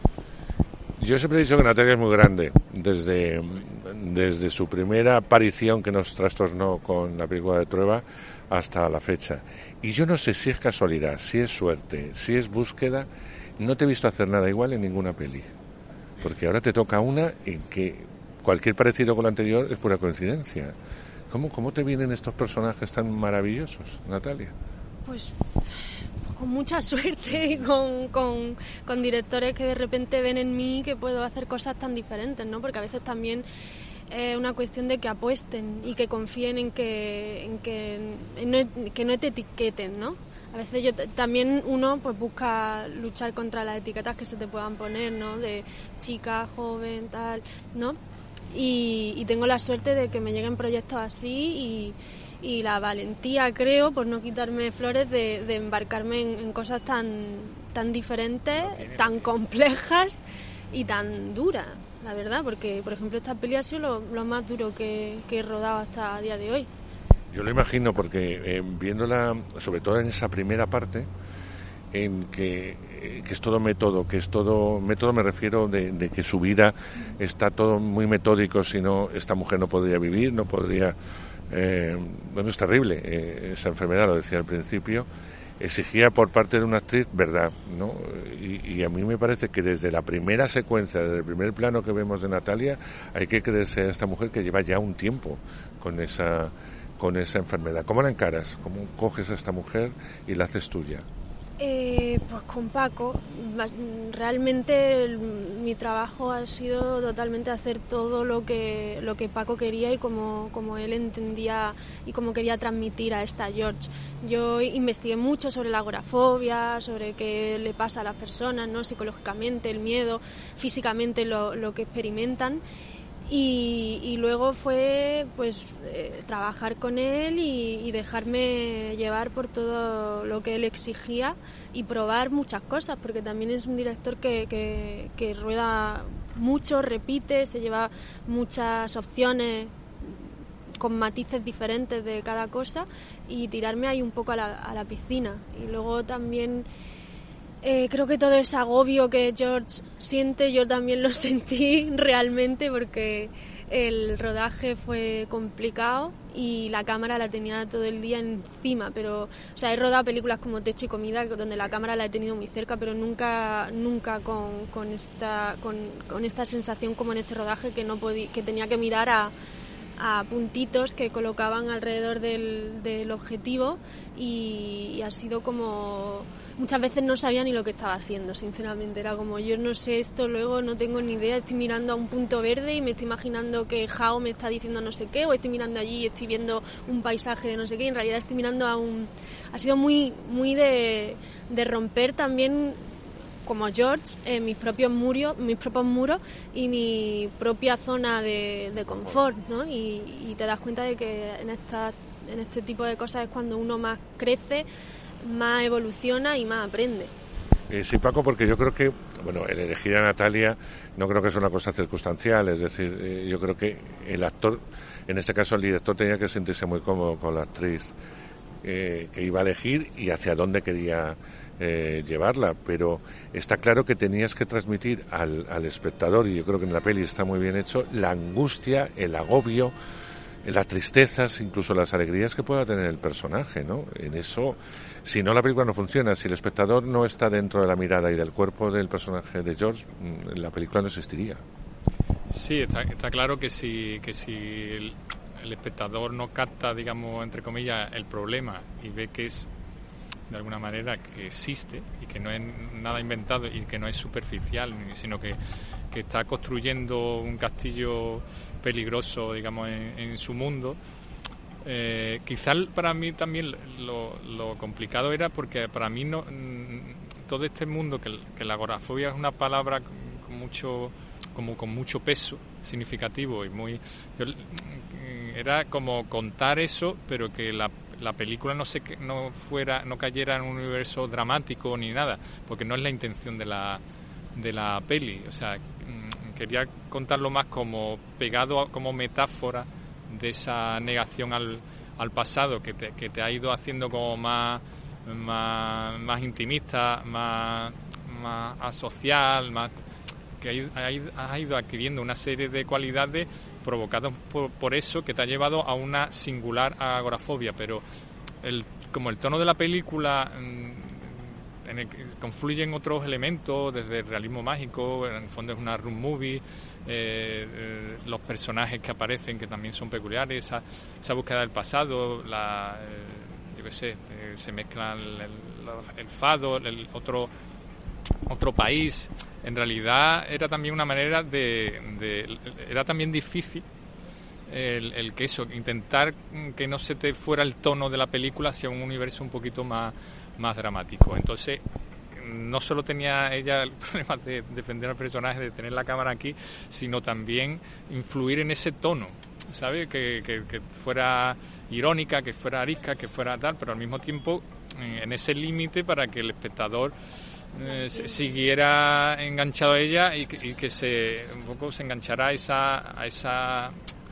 Yo siempre he dicho que Natalia es muy grande, desde, desde su primera aparición que nos trastornó con la película de Trueba hasta la fecha. Y yo no sé si es casualidad, si es suerte, si es búsqueda, no te he visto hacer nada igual en ninguna peli. Porque ahora te toca una en que cualquier parecido con la anterior es pura coincidencia. ¿Cómo, cómo te vienen estos personajes tan maravillosos, Natalia? Pues con mucha suerte y con, con, con directores que de repente ven en mí que puedo hacer cosas tan diferentes, ¿no? Porque a veces también es una cuestión de que apuesten y que confíen en que, en que, en no, que no te etiqueten, ¿no? A veces yo t- también uno pues busca luchar contra las etiquetas que se te puedan poner, ¿no? De chica, joven, tal, ¿no? Y, y tengo la suerte de que me lleguen proyectos así y, y la valentía, creo, por no quitarme flores, de, de embarcarme en, en cosas tan, tan diferentes, tan complejas y tan duras, la verdad, porque, por ejemplo, esta peli ha sido lo, lo más duro que, que he rodado hasta el día de hoy. Yo lo imagino porque eh, viéndola, sobre todo en esa primera parte, en que, eh, que es todo método, que es todo método, me refiero de, de que su vida está todo muy metódico, si no, esta mujer no podría vivir, no podría... Eh, bueno, es terrible eh, esa enfermedad, lo decía al principio, exigía por parte de una actriz verdad, ¿no? Y, y a mí me parece que desde la primera secuencia, desde el primer plano que vemos de Natalia, hay que creerse a esta mujer que lleva ya un tiempo con esa... con esa enfermedad. ¿Cómo la encaras? ¿Cómo coges a esta mujer y la haces tuya? Eh, pues con Paco, realmente el, mi trabajo ha sido totalmente hacer todo lo que lo que Paco quería y como, como él entendía y como quería transmitir a esta George. Yo investigué mucho sobre la agorafobia, sobre qué le pasa a las personas, ¿no? Psicológicamente, el miedo, físicamente lo, lo que experimentan. Y, y luego fue pues eh, trabajar con él y, y dejarme llevar por todo lo que él exigía y probar muchas cosas, porque también es un director que, que, que rueda mucho, repite, se lleva muchas opciones con matices diferentes de cada cosa y tirarme ahí un poco a la, a la piscina. Y luego también... Eh, creo que todo ese agobio que George siente, yo también lo sentí realmente, porque el rodaje fue complicado y la cámara la tenía todo el día encima, pero, o sea, he rodado películas como Techo y Comida, donde la cámara la he tenido muy cerca, pero nunca, nunca con, con esta, con, con esta sensación como en este rodaje, que no podía, que tenía que mirar a a puntitos que colocaban alrededor del, del objetivo y, y ha sido como muchas veces no sabía ni lo que estaba haciendo, sinceramente. Era como, yo no sé esto, luego no tengo ni idea, estoy mirando a un punto verde y me estoy imaginando que Jao me está diciendo no sé qué, o estoy mirando allí y estoy viendo un paisaje de no sé qué, y en realidad estoy mirando a un... Ha sido muy, muy de, de romper también, como George, eh, mis propios muros, mis propios muros y mi propia zona de, de confort, ¿no? Y, y te das cuenta de que en esta, en este tipo de cosas es cuando uno más crece, más evoluciona y más aprende. Eh, sí, Paco, porque yo creo que, bueno, el elegir a Natalia no creo que sea una cosa circunstancial, es decir, eh, yo creo que el actor, en este caso el director, tenía que sentirse muy cómodo con la actriz eh, que iba a elegir y hacia dónde quería Eh, llevarla, pero está claro que tenías que transmitir al, al espectador, y yo creo que en la peli está muy bien hecho, la angustia, el agobio, las tristezas, incluso las alegrías que pueda tener el personaje, ¿no? En eso, si no, la película no funciona. Si el espectador no está dentro de la mirada y del cuerpo del personaje de George, la película no existiría. Sí, está, está claro que si, que si el, el espectador no capta, digamos, entre comillas, el problema y ve que es de alguna manera que existe y que no es nada inventado y que no es superficial, sino que, que está construyendo un castillo peligroso, digamos, en, en su mundo. Eh, quizás para mí también lo, lo complicado era porque para mí no todo este mundo, que, que la agorafobia es una palabra con mucho como con mucho peso significativo y muy yo, era como contar eso, pero que la la película no se no fuera no cayera en un universo dramático ni nada, porque no es la intención de la de la peli. O sea, quería contarlo más como pegado a, como metáfora de esa negación al, al pasado que te, que te ha ido haciendo como más más, más intimista, más más asocial, más que has ido adquiriendo una serie de cualidades provocadas por, por eso, que te ha llevado a una singular agorafobia, pero el, como el tono de la película en el que confluyen otros elementos, desde el realismo mágico, en el fondo es una road movie, eh, eh, los personajes que aparecen que también son peculiares, esa, esa búsqueda del pasado, la, eh, yo qué sé, eh, se mezclan el, el, el fado, el otro otro país. En realidad era también una manera de, de era también difícil el, el que eso, intentar que no se te fuera el tono de la película hacia un universo un poquito más, más dramático. Entonces no solo tenía ella el problema de defender al personaje, de tener la cámara aquí, sino también influir en ese tono, ¿sabes? Que, que, que fuera irónica, que fuera arisca, que fuera tal, pero al mismo tiempo en ese límite para que el espectador Eh, siguiera enganchado a ella y que, y que se un poco se enganchara a esa a esa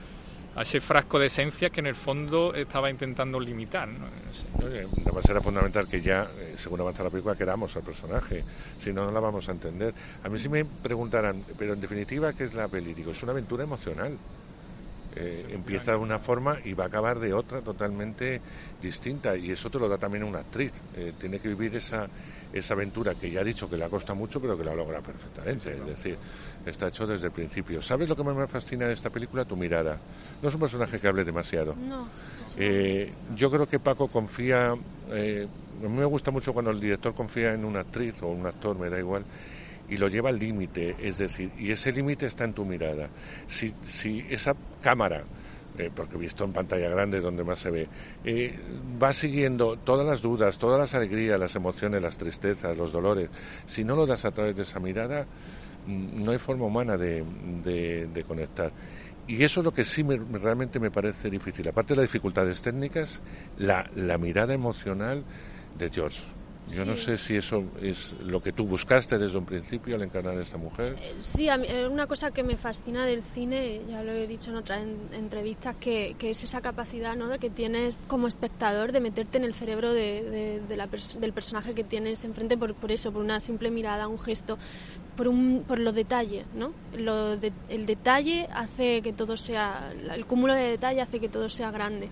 a ese frasco de esencia que en el fondo estaba intentando limitar, ¿no? Sí. Además era fundamental que ya, eh, según avanza la película, queramos al personaje, si no, no la vamos a entender. A mí sí me preguntaran, pero en definitiva, ¿qué es la peli? Digo, es una aventura emocional. Eh, sí, empieza de una forma y va a acabar de otra totalmente distinta, y eso te lo da también una actriz. Eh, tiene que vivir esa esa aventura que ya ha dicho que le ha costado mucho, pero que la logra perfectamente. Es decir, está hecho desde el principio. ¿Sabes lo que más me fascina de esta película? Tu mirada. No es un personaje que hable demasiado. No. Eh, yo creo que Paco confía. Eh, a mí me gusta mucho cuando el director confía en una actriz o un actor, me da igual, y lo lleva al límite, es decir, y ese límite está en tu mirada. Si, si esa cámara, eh, porque he visto en pantalla grande donde más se ve, eh, va siguiendo todas las dudas, todas las alegrías, las emociones, las tristezas, los dolores, si no lo das a través de esa mirada, no hay forma humana de, de, de conectar. Y eso es lo que sí me, realmente me parece difícil. Aparte de las dificultades técnicas, la, la mirada emocional de George. Yo sí. No sé si eso es lo que tú buscaste desde un principio al encarnar a esta mujer. Sí, a mí, una cosa que me fascina del cine, ya lo he dicho en otras en, entrevistas, que, que es esa capacidad, ¿no?, de que tienes como espectador de meterte en el cerebro de, de, de la pers- del personaje que tienes enfrente por, por eso, por una simple mirada, un gesto, por, un, por los detalles, ¿no? Lo de, el detalle hace que todo sea, el cúmulo de detalle hace que todo sea grande.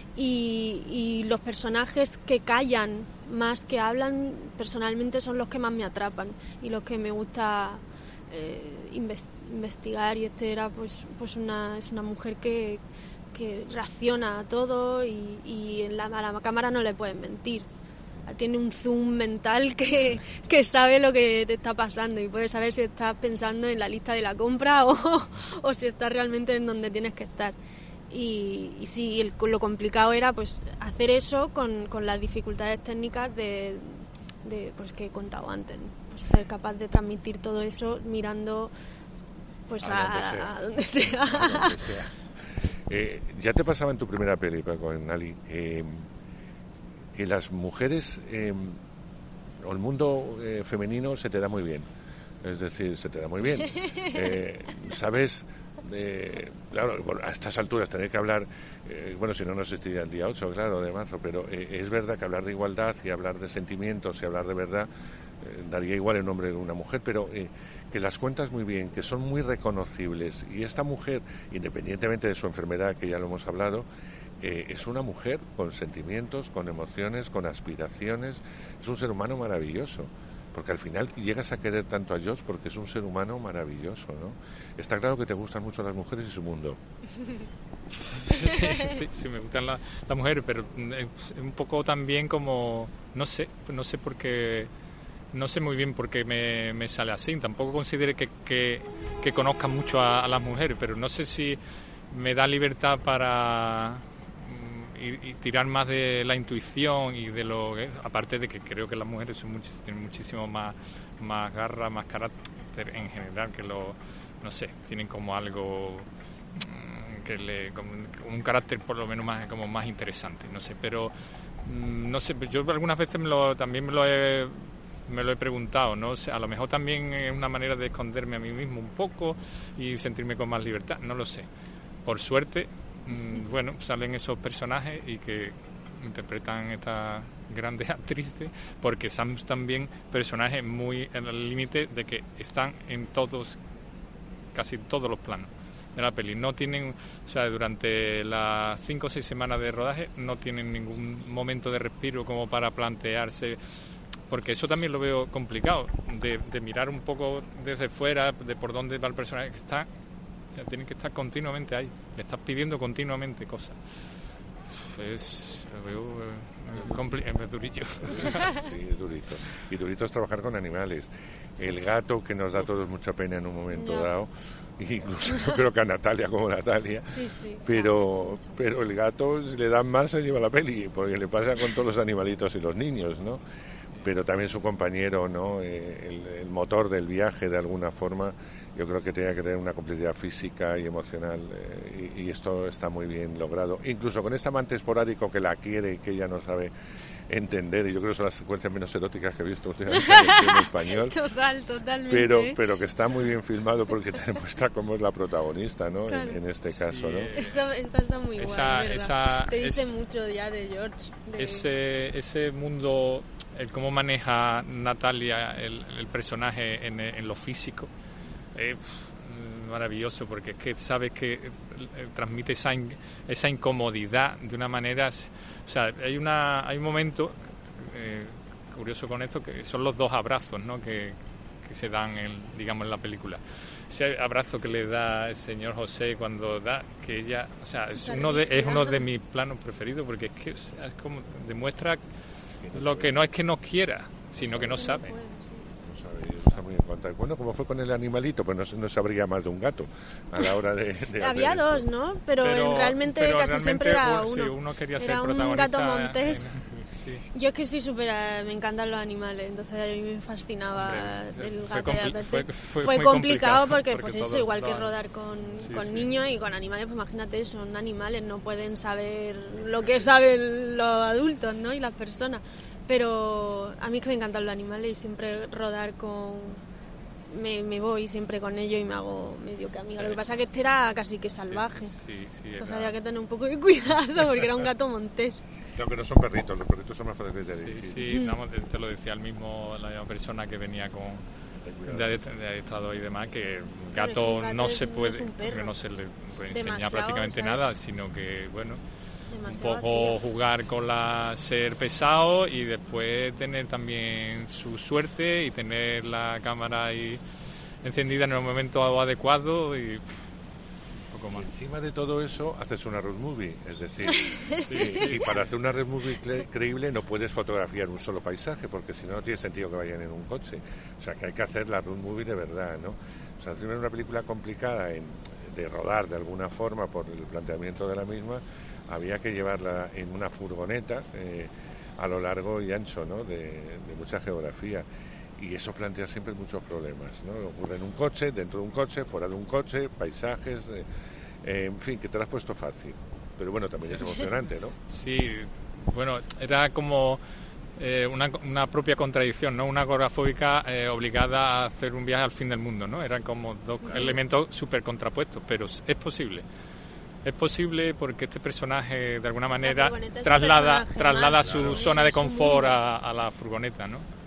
Y, y los personajes que callan más que hablan, personalmente son los que más me atrapan y los que me gusta eh, invest, investigar. Y este era pues pues una es una mujer que, que reacciona a todo y, y en la, a la cámara no le pueden mentir. tiene un zoom mental que, que sabe lo que te está pasando y puede saber si estás pensando en la lista de la compra o, o si estás realmente en donde tienes que estar. Y, y sí, el, lo complicado era pues hacer eso con, con las dificultades técnicas de, de pues que he contado antes, pues ser capaz de transmitir todo eso mirando pues a, a donde sea. A donde sea. A donde sea. Eh, ya te pasaba en tu primera peli, Paco, en Ali, eh, que las mujeres eh, o el mundo eh, femenino se te da muy bien, es decir, se te da muy bien. Eh, ¿Sabes? Eh, claro, bueno, a estas alturas tener que hablar, eh, bueno, si no, no existiría el día ocho, claro, de marzo, pero eh, es verdad que hablar de igualdad y hablar de sentimientos y hablar de verdad eh, daría igual el nombre de una mujer, pero eh, que las cuentas muy bien, que son muy reconocibles, y esta mujer, independientemente de su enfermedad, que ya lo hemos hablado, eh, es una mujer con sentimientos, con emociones, con aspiraciones, es un ser humano maravilloso. Porque al final llegas a querer tanto a George porque es un ser humano maravilloso, ¿no? Está claro que te gustan mucho las mujeres y su mundo. Sí, sí, sí, me gustan las la mujeres, pero un poco también como, no sé, no sé por qué, no sé muy bien por qué me, me sale así. Tampoco considero que, que, que conozca mucho a, a las mujeres, pero no sé si me da libertad para... Y, y tirar más de la intuición y de lo que, aparte de que creo que las mujeres son much, tienen muchísimo más más garra, más carácter en general, que lo, no sé, tienen como algo que le, como un carácter por lo menos más como más interesante, no sé, pero no sé, yo algunas veces me lo, también me lo he me lo he preguntado, ¿no? O sea, a lo mejor también es una manera de esconderme a mí mismo un poco y sentirme con más libertad, no lo sé. Por suerte, bueno, salen esos personajes y que interpretan estas grandes actrices, porque son también personajes muy en el límite de que están en todos, casi todos los planos de la peli. No tienen, o sea, durante las cinco o seis semanas de rodaje no tienen ningún momento de respiro como para plantearse, porque eso también lo veo complicado, de, de mirar un poco desde fuera, de por dónde va el personaje que está. O sea, tienen que estar continuamente ahí, le estás pidiendo continuamente cosas. Es, lo veo, eh, compli- es durito. Sí, es durito. Y durito es trabajar con animales. El gato, que nos da a todos mucha pena en un momento no. dado, incluso yo creo que a Natalia como Natalia, sí, sí, pero, pero el gato, si le dan más, se lleva la peli, porque le pasa con todos los animalitos y los niños, ¿no? Pero también su compañero, ¿no? Eh, el, el motor del viaje, de alguna forma, yo creo que tenía que tener una complejidad física y emocional, eh, y, y esto está muy bien logrado. Incluso con ese amante esporádico que la quiere y que ella no sabe entender, y yo creo que son las secuencias menos eróticas que he visto últimamente en español. Total, totalmente. Pero, pero que está muy bien filmado porque te muestra cómo es la protagonista, ¿no? Claro. En, en este caso, sí, ¿no? Esta, esta está muy esa, guay, esa, te dice es, mucho ya de George. De... Ese, ese mundo, el cómo maneja Natalia el, el personaje en, en lo físico, es maravilloso, porque es que sabes que eh, transmite esa, in, esa incomodidad de una manera. O sea, hay una hay un momento eh, curioso con esto, que son los dos abrazos, ¿no? que, que se dan en, digamos, en la película. Ese abrazo que le da el señor José cuando da, que ella, o sea, es uno de, es uno de mis planos preferidos, porque es que es, es como demuestra lo que no es que no quiera, sino que no sabe. Está muy en cuenta. Bueno, como fue con el animalito, pues no, no sabría más de un gato a la hora de, de había dos, esto. ¿no? Pero, pero realmente pero casi realmente siempre era uno. uno. Sí, uno quería era ser un protagonista. gato montés. En, sí. Yo es que sí súper, me encantan los animales, entonces a mí me fascinaba Hombre, el fue gato. Compli- fue, fue, fue muy complicado porque, porque pues eso, todo, igual no, que rodar con, sí, con sí. niños y con animales, pues imagínate, son animales, no pueden saber lo que saben los adultos, ¿no? Y las personas. Pero a mí es que me encantan los animales y siempre rodar con... Me, me voy siempre con ellos y me hago medio que amiga. Sí. Lo que pasa es que este era casi que salvaje. Sí, sí, sí, entonces era... había que tener un poco de cuidado porque era un gato montés. No, que no son perritos, los perritos son más fáciles de dirigir. Sí, sí, no, te lo decía el mismo, la misma persona que venía con de adiestrado y demás, que gato, gato no se puede, no, no se le puede enseñar demasiado, prácticamente ¿sabes? Nada, sino que, bueno, demasiado un poco vacío. Jugar con la ser pesado y después tener también su suerte y tener la cámara ahí encendida en el momento adecuado y poco más. Y encima de todo eso haces una road movie, es decir, sí, y, sí. y para hacer una road movie cre- creíble no puedes fotografiar un solo paisaje, porque si no, no tiene sentido que vayan en un coche. O sea, que hay que hacer la road movie de verdad, ¿no? O sea, hacer una película complicada en, de rodar de alguna forma por el planteamiento de la misma, había que llevarla en una furgoneta eh, a lo largo y ancho, ¿no? de, de mucha geografía. Y eso plantea siempre muchos problemas, ¿no? Ocurre en un coche, dentro de un coche, fuera de un coche, paisajes, eh, eh, en fin, que te lo has puesto fácil. Pero bueno, también es emocionante, ¿no? Sí, bueno, era como eh, una, una propia contradicción, ¿no? Una agorafóbica eh, obligada a hacer un viaje al fin del mundo, ¿no? Eran como dos elementos súper contrapuestos, pero es posible. Es posible porque este personaje, de alguna manera, traslada, traslada su claro. zona de confort a, a la furgoneta, ¿no?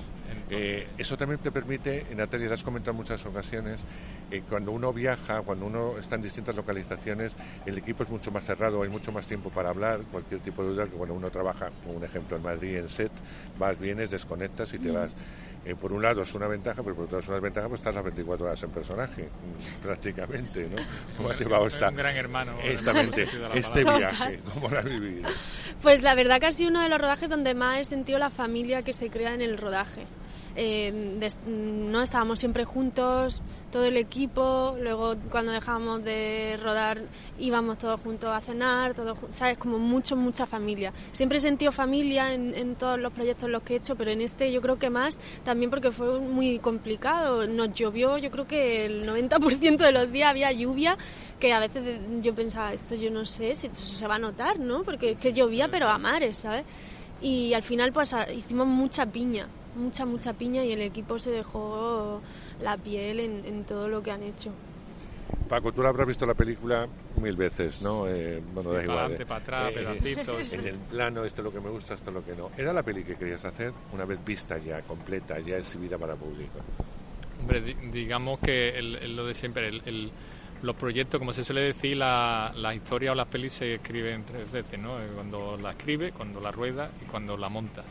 Eh, eso también te permite, Natalia, lo has comentado en muchas ocasiones, eh, cuando uno viaja, cuando uno está en distintas localizaciones, el equipo es mucho más cerrado, hay mucho más tiempo para hablar, cualquier tipo de duda, que cuando uno trabaja, como un ejemplo en Madrid, en set, vas, vienes, desconectas y te vas. Eh, por un lado es una ventaja, pero por otro lado es una desventaja, pues estás las veinticuatro horas en personaje, prácticamente, ¿no? ¿Cómo has llevado esta, un gran hermano, este, este viaje? ¿Cómo lo has vivido? Pues la verdad que ha sido uno de los rodajes donde más he sentido la familia que se crea en el rodaje. Eh, des, no estábamos siempre juntos, todo el equipo, luego cuando dejábamos de rodar íbamos todos juntos a cenar, todos, ¿sabes? Como mucho, mucha familia. Siempre he sentido familia en, en todos los proyectos en los que he hecho, pero en este yo creo que más, también porque fue muy complicado. Nos llovió, yo creo que el noventa por ciento de los días había lluvia, que a veces yo pensaba, esto yo no sé si esto se va a notar, ¿no? Porque es que llovía pero a mares, ¿sabes? Y al final pues hicimos mucha piña. mucha, mucha piña y el equipo se dejó la piel en, en todo lo que han hecho. Paco, tú la habrás visto la película mil veces, ¿no? Eh, bueno, sí, da igual. Para adelante, eh, para atrás, eh, pedacitos. En el plano, esto es lo que me gusta, esto es lo que no. ¿Era la peli que querías hacer una vez vista ya, completa, ya exhibida para público? Hombre, di, digamos que el, el, lo de siempre, el, el, los proyectos, como se suele decir, la, las historias o las pelis se escriben tres veces, ¿no? Cuando la escribes, cuando la ruedas y cuando la montas.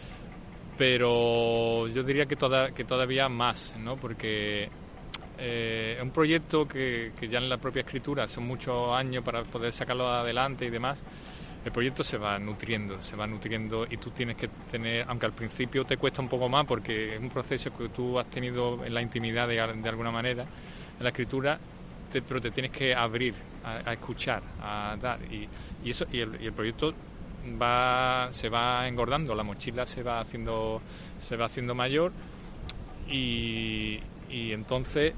Pero yo diría que, toda, que todavía más, ¿no? Porque eh, es un proyecto que, que ya en la propia escritura son muchos años para poder sacarlo adelante y demás. El proyecto se va nutriendo, se va nutriendo y tú tienes que tener, aunque al principio te cuesta un poco más porque es un proceso que tú has tenido en la intimidad de, de alguna manera, en la escritura, te, pero te tienes que abrir a, a escuchar, a dar y, y eso y el, y el proyecto va se va engordando, la mochila se va haciendo se va haciendo mayor y, y entonces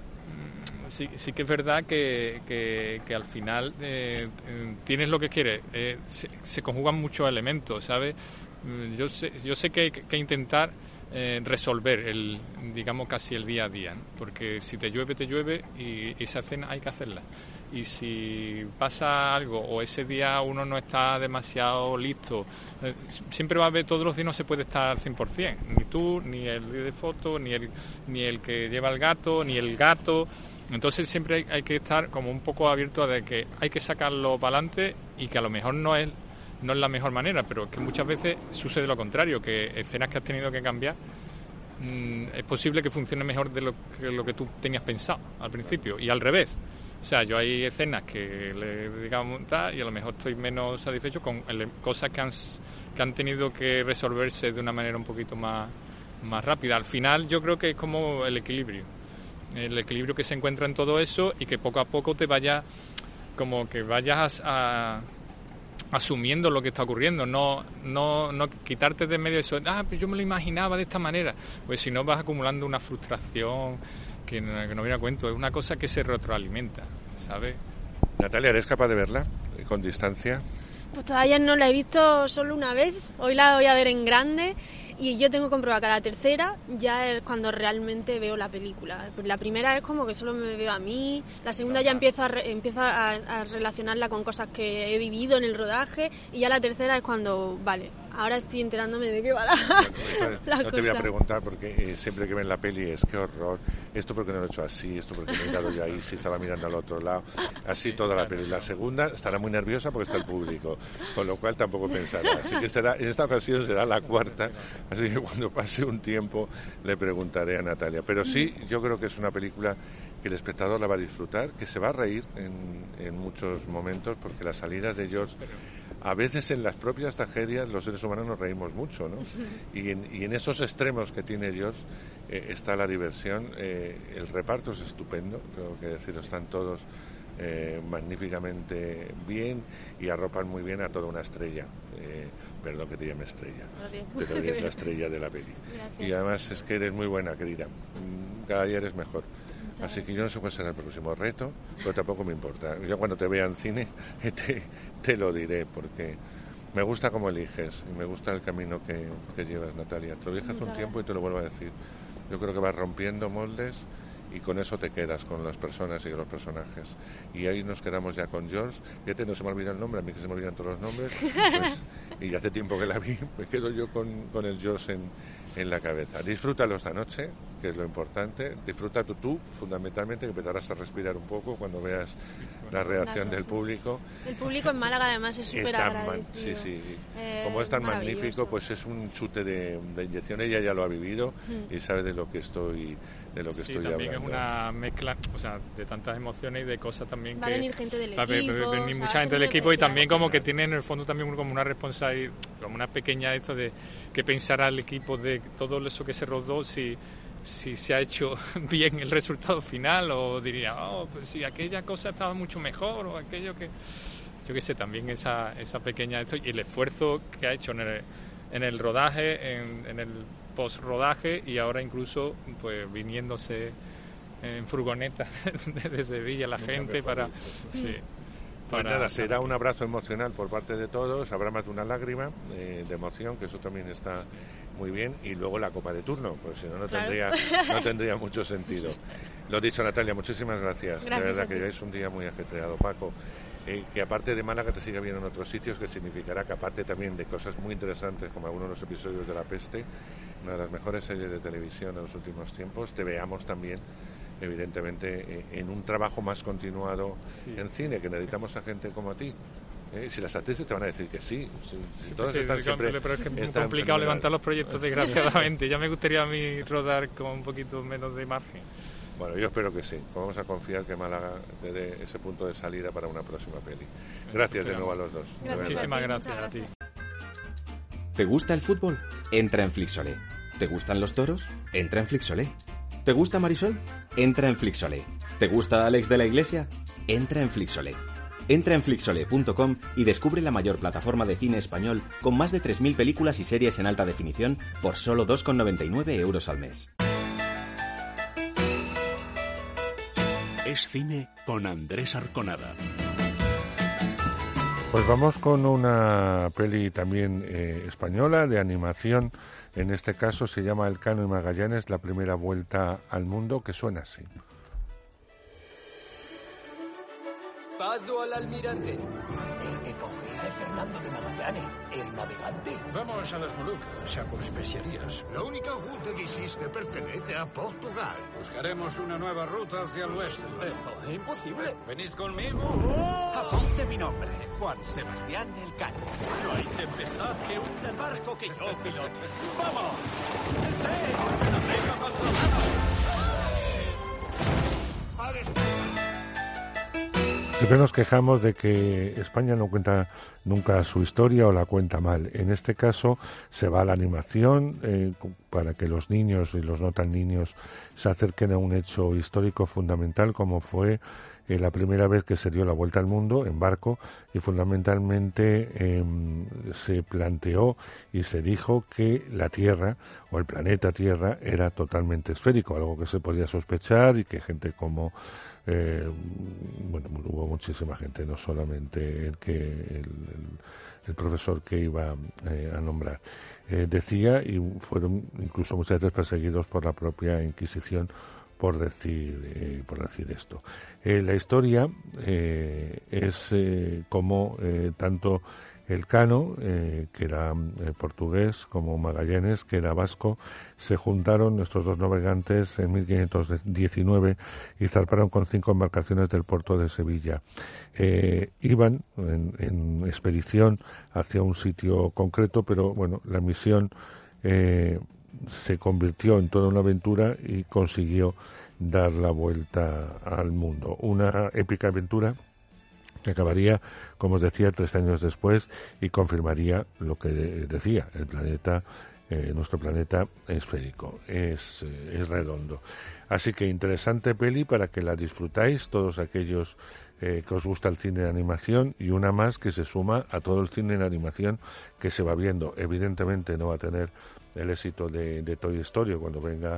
sí, sí que es verdad que, que, que al final eh, tienes lo que quieres, eh, se, se conjugan muchos elementos, ¿sabes? Yo sé, yo sé que hay que intentar eh, resolver el, digamos, casi el día a día, ¿no? Porque si te llueve, te llueve y, y esa escena hay que hacerla. Y si pasa algo o ese día uno no está demasiado listo, eh, siempre va a haber, todos los días no se puede estar al cien por ciento, ni tú, ni el de foto, ni el, ni el que lleva el gato, ni el gato. Entonces siempre hay, hay que estar como un poco abierto a de que hay que sacarlo para adelante y que a lo mejor no es no es la mejor manera, pero que muchas veces sucede lo contrario, que escenas que has tenido que cambiar mmm, es posible que funcione mejor de lo que, lo que tú tenías pensado al principio y al revés. O sea, yo hay escenas que le digamos montar y a lo mejor estoy menos satisfecho con el, cosas que han, que han tenido que resolverse de una manera un poquito más, más rápida. Al final yo creo que es como el equilibrio, el equilibrio que se encuentra en todo eso y que poco a poco te vayas, como que vayas a, a asumiendo lo que está ocurriendo, no no no quitarte de medio eso, ah, pues yo me lo imaginaba de esta manera, pues si no vas acumulando una frustración que no, que no viene a cuento, es una cosa que se retroalimenta, ¿sabes? Natalia, ¿eres capaz de verla con distancia? Pues todavía no la he visto solo una vez, hoy la voy a ver en grande y yo tengo comprobado que a la tercera ya es cuando realmente veo la película. La primera es como que solo me veo a mí, la segunda ya empiezo a, re, empiezo a, a relacionarla con cosas que he vivido en el rodaje y ya la tercera es cuando, vale, ahora estoy enterándome de qué va la, bueno, la no cosa. Te voy a preguntar porque eh, siempre que ven la peli es qué horror, esto porque no lo he hecho así, esto porque me he mirado yo ahí, si estaba mirando al otro lado, así toda la peli. La segunda estará muy nerviosa porque está el público, con lo cual tampoco pensará. Así que será, en esta ocasión será la cuarta, así que cuando pase un tiempo le preguntaré a Natalia. Pero sí, yo creo que es una película que el espectador la va a disfrutar, que se va a reír en, en muchos momentos, porque las salidas de George, a veces en las propias tragedias los seres humanos nos reímos mucho, ¿no? Y en, y en esos extremos que tiene George eh, está la diversión. Eh, el reparto es estupendo, tengo que decir, están todos eh, magníficamente bien y arropan muy bien a toda una estrella. Eh, perdón que te llame estrella, pero eres la estrella de la peli. Gracias. Y además es que eres muy buena, querida. Cada día eres mejor. Así que yo no sé cuál será el próximo reto, pero tampoco me importa. Yo cuando te vea en cine te, te lo diré, porque me gusta cómo eliges y me gusta el camino que, que llevas, Natalia. Te lo dije hace un tiempo y te lo vuelvo a decir. Yo creo que vas rompiendo moldes y con eso te quedas, con las personas y con los personajes. Y ahí nos quedamos ya con George. Fíjate, no se me olvida el nombre, a mí que se me olvidan todos los nombres. Pues, y hace tiempo que la vi, me quedo yo con, con el George en, en la cabeza. Disfrútalo esta noche, que es lo importante. Disfruta tú, tú, fundamentalmente, que empezarás a respirar un poco cuando veas sí, bueno, la reacción del público. El público en Málaga, además, es súper agradecido. Sí, sí. Eh, Como es tan magnífico, pues es un chute de, de inyección. Ella ya lo ha vivido mm. y sabe de lo que estoy de lo que sí, estoy también hablando. Es una mezcla, o sea, de tantas emociones y de cosas también va que... Va a venir gente del va equipo. Va a venir mucha gente del equipo y también como que tiene en el fondo también como una responsabilidad, como una pequeña esto de que pensará el equipo de todo eso que se rodó, si si se ha hecho bien el resultado final, o diría, oh, pues si aquella cosa estaba mucho mejor, o aquello que... Yo qué sé, también esa esa pequeña esto y el esfuerzo que ha hecho en el, en el rodaje, en, en el post-rodaje y ahora incluso pues viniéndose en furgoneta desde Sevilla la gente para... Sí, Pues nada, será un abrazo emocional por parte de todos, habrá más de una lágrima eh, de emoción, que eso también está muy bien, y luego la copa de turno, pues si no, no tendría, no tendría mucho sentido. Lo dicho, Natalia, muchísimas gracias. gracias de verdad que ya es un día muy ajetreado, Paco. Eh, que aparte de Málaga te siga viendo en otros sitios, que significará que aparte también de cosas muy interesantes como algunos de los episodios de La Peste, una de las mejores series de televisión de los últimos tiempos, te veamos también evidentemente en un trabajo más continuado sí. en cine, que necesitamos a gente como a ti. ¿Eh? Si las actrices te van a decir que sí, si, si sí, todas sí, están sí, siempre, pero es que es muy están complicado fenomenal. levantar los proyectos, desgraciadamente. Ya me gustaría a mí rodar con un poquito menos de margen. Bueno, yo espero que sí. Vamos a confiar que Málaga te dé ese punto de salida para una próxima peli. Gracias de nuevo a los dos. Gracias. Muchísimas gracias a ti. ¿Te gusta el fútbol? Entra en Flixolé. ¿Te gustan los toros? Entra en Flixolé. ¿Te gusta Marisol? Entra en Flixolé. ¿Te gusta Alex de la Iglesia? Entra en Flixolé. Entra en flixolé punto com y descubre la mayor plataforma de cine español con más de tres mil películas y series en alta definición por solo dos con noventa y nueve euros al mes. Es cine con Andrés Arconada. Pues vamos con una peli también eh, española de animación. En este caso se llama El Cano y Magallanes, la primera vuelta al mundo, que suena así. Paso al almirante. El que cogía es Fernando de Magallanes, el navegante. Vamos a las Molucas, a por especiarías. La única ruta que existe pertenece a Portugal. Buscaremos una nueva ruta hacia el oeste. Eso es imposible. ¿Venís conmigo? ¡Oh! Apunte mi nombre, Juan Sebastián Elcano. No hay tempestad que hunda el barco que yo pilote. ¡Vamos! ¡Sí! ¡Lo tengo controlado! ¡Al espalda! Siempre nos quejamos de que España no cuenta nunca su historia o la cuenta mal. En este caso se va a la animación eh, para que los niños y los no tan niños se acerquen a un hecho histórico fundamental como fue eh, la primera vez que se dio la vuelta al mundo en barco y fundamentalmente eh, se planteó y se dijo que la Tierra o el planeta Tierra era totalmente esférico, algo que se podía sospechar y que gente como Eh, bueno, hubo muchísima gente, no solamente el que el, el, el profesor que iba eh, a nombrar eh, decía, y fueron incluso muchas veces perseguidos por la propia Inquisición por decir eh, por decir esto. Eh, la historia eh, es eh, como eh, tanto Elcano, eh, que era eh, portugués, como Magallanes, que era vasco, se juntaron estos dos navegantes en mil quinientos diecinueve y zarparon con cinco embarcaciones del puerto de Sevilla. Eh, iban en, en expedición hacia un sitio concreto, pero bueno, la misión eh, se convirtió en toda una aventura y consiguió dar la vuelta al mundo. Una épica aventura que acabaría, como os decía, tres años después y confirmaría lo que decía, el planeta, eh, nuestro planeta esférico, es, eh, es redondo. Así que interesante peli para que la disfrutáis todos aquellos eh, que os gusta el cine de animación, y una más que se suma a todo el cine de animación que se va viendo. Evidentemente no va a tener el éxito de, de Toy Story cuando venga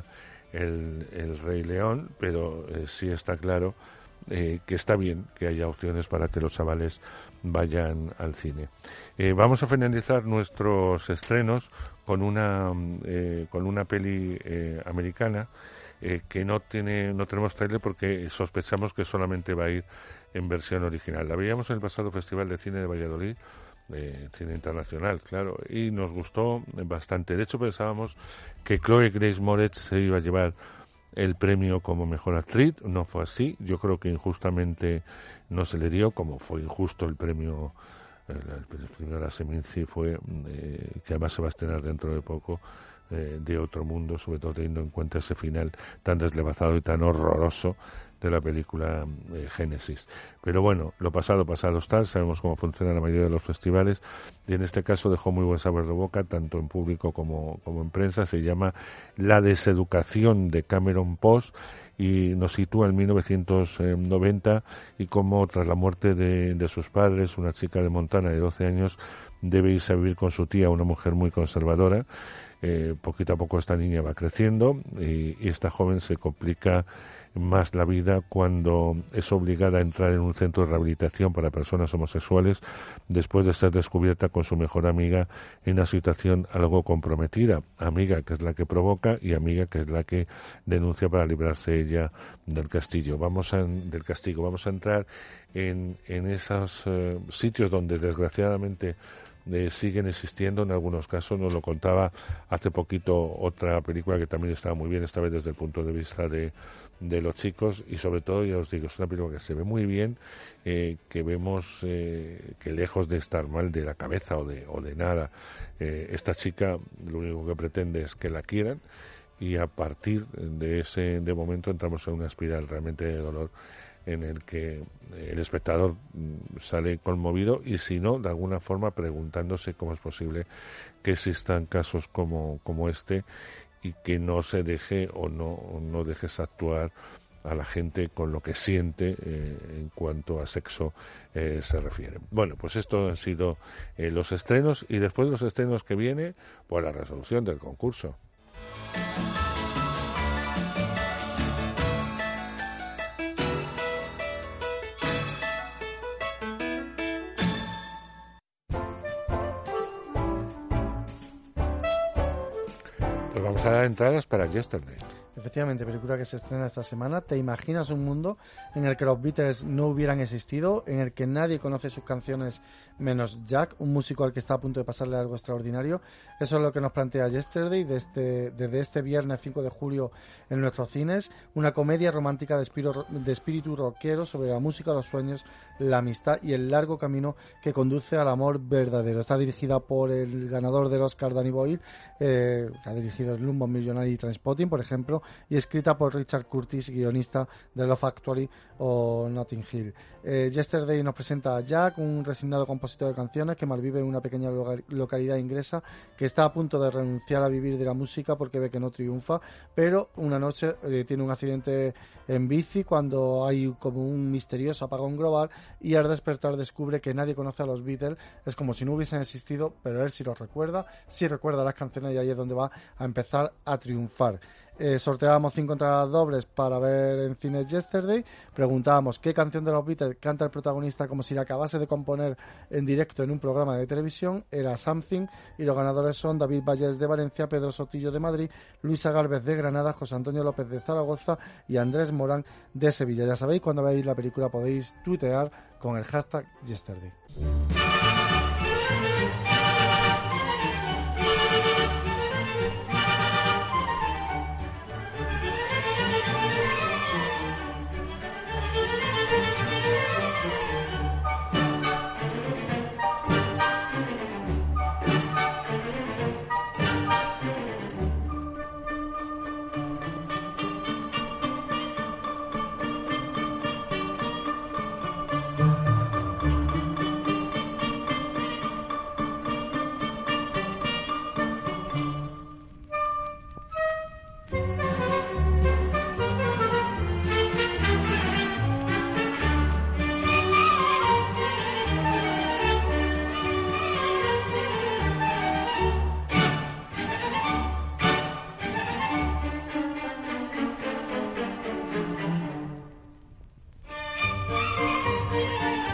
el, el Rey León, pero eh, sí está claro eh, que está bien que haya opciones para que los chavales vayan al cine. Eh, vamos a finalizar nuestros estrenos con una eh, con una peli eh, americana eh, que no tiene no tenemos trailer porque sospechamos que solamente va a ir en versión original. La veíamos en el pasado Festival de Cine de Valladolid, eh, cine internacional, claro, y nos gustó bastante. De hecho, pensábamos que Chloe Grace Moretz se iba a llevar el premio como mejor actriz. No fue así. Yo creo que injustamente no se le dio, como fue injusto el premio el, el premio a la Seminci fue eh, que además se va a estrenar dentro de poco, eh, de Otro Mundo, sobre todo teniendo en cuenta ese final tan deslevazado y tan horroroso de la película eh, Génesis. Pero bueno, lo pasado, pasado está. Sabemos cómo funciona la mayoría de los festivales y en este caso dejó muy buen sabor de boca, tanto en público como, como en prensa. Se llama La deseducación de Cameron Post y nos sitúa en mil novecientos noventa y cómo tras la muerte de, de sus padres, una chica de Montana de doce años debe irse a vivir con su tía, una mujer muy conservadora. Eh, poquito a poco esta niña va creciendo y, y esta joven se complica más la vida cuando es obligada a entrar en un centro de rehabilitación para personas homosexuales después de ser descubierta con su mejor amiga en una situación algo comprometida. Amiga que es la que provoca y amiga que es la que denuncia para librarse ella del castillo. Vamos a, del castigo. Vamos a entrar en, en esos eh, sitios donde desgraciadamente Eh, siguen existiendo en algunos casos. Nos lo contaba hace poquito otra película que también estaba muy bien, esta vez desde el punto de vista de, de los chicos, y sobre todo, ya os digo, es una película que se ve muy bien, eh, que vemos eh, que lejos de estar mal de la cabeza o de, o de nada, eh, esta chica lo único que pretende es que la quieran, y a partir de ese de momento entramos en una espiral realmente de dolor en el que el espectador sale conmovido y, si no, de alguna forma preguntándose cómo es posible que existan casos como, como este y que no se deje o no, o no dejes actuar a la gente con lo que siente eh, en cuanto a sexo eh, se refiere. Bueno, pues esto han sido eh, los estrenos, y después de los estrenos que viene, pues la resolución del concurso. Vamos a dar entradas para Yesterday. Efectivamente, película que se estrena esta semana. ¿Te imaginas un mundo en el que los Beatles no hubieran existido, en el que nadie conoce sus canciones menos Jack, un músico al que está a punto de pasarle algo extraordinario? Eso es lo que nos plantea Yesterday de este, desde este viernes cinco de julio en nuestros cines. Una comedia romántica de espíritu, de espíritu rockero sobre la música, los sueños, la amistad y el largo camino que conduce al amor verdadero. Está dirigida por el ganador del Oscar, Danny Boyle, eh, que ha dirigido Slumdog Millionaire y Trainspotting, por ejemplo, y escrita por Richard Curtis, guionista de Love Actually o Notting Hill. Eh, Yesterday nos presenta a Jack, un resignado compositor de canciones que malvive en una pequeña localidad inglesa, que está a punto de renunciar a vivir de la música porque ve que no triunfa, pero una noche eh, tiene un accidente en bici cuando hay como un misterioso apagón global, y al despertar descubre que nadie conoce a los Beatles. Es como si no hubiesen existido, pero él sí los recuerda, sí recuerda las canciones, y ahí es donde va a empezar a triunfar. Eh, sorteábamos cinco entradas dobles para ver en cines Yesterday. Preguntábamos qué canción de los Beatles canta el protagonista como si la acabase de componer en directo en un programa de televisión. Era Something, y los ganadores son David Valles de Valencia, Pedro Sotillo de Madrid, Luisa Gálvez de Granada, José Antonio López de Zaragoza y Andrés Morán de Sevilla. Ya sabéis, cuando veáis la película podéis tuitear con el hashtag Yesterday.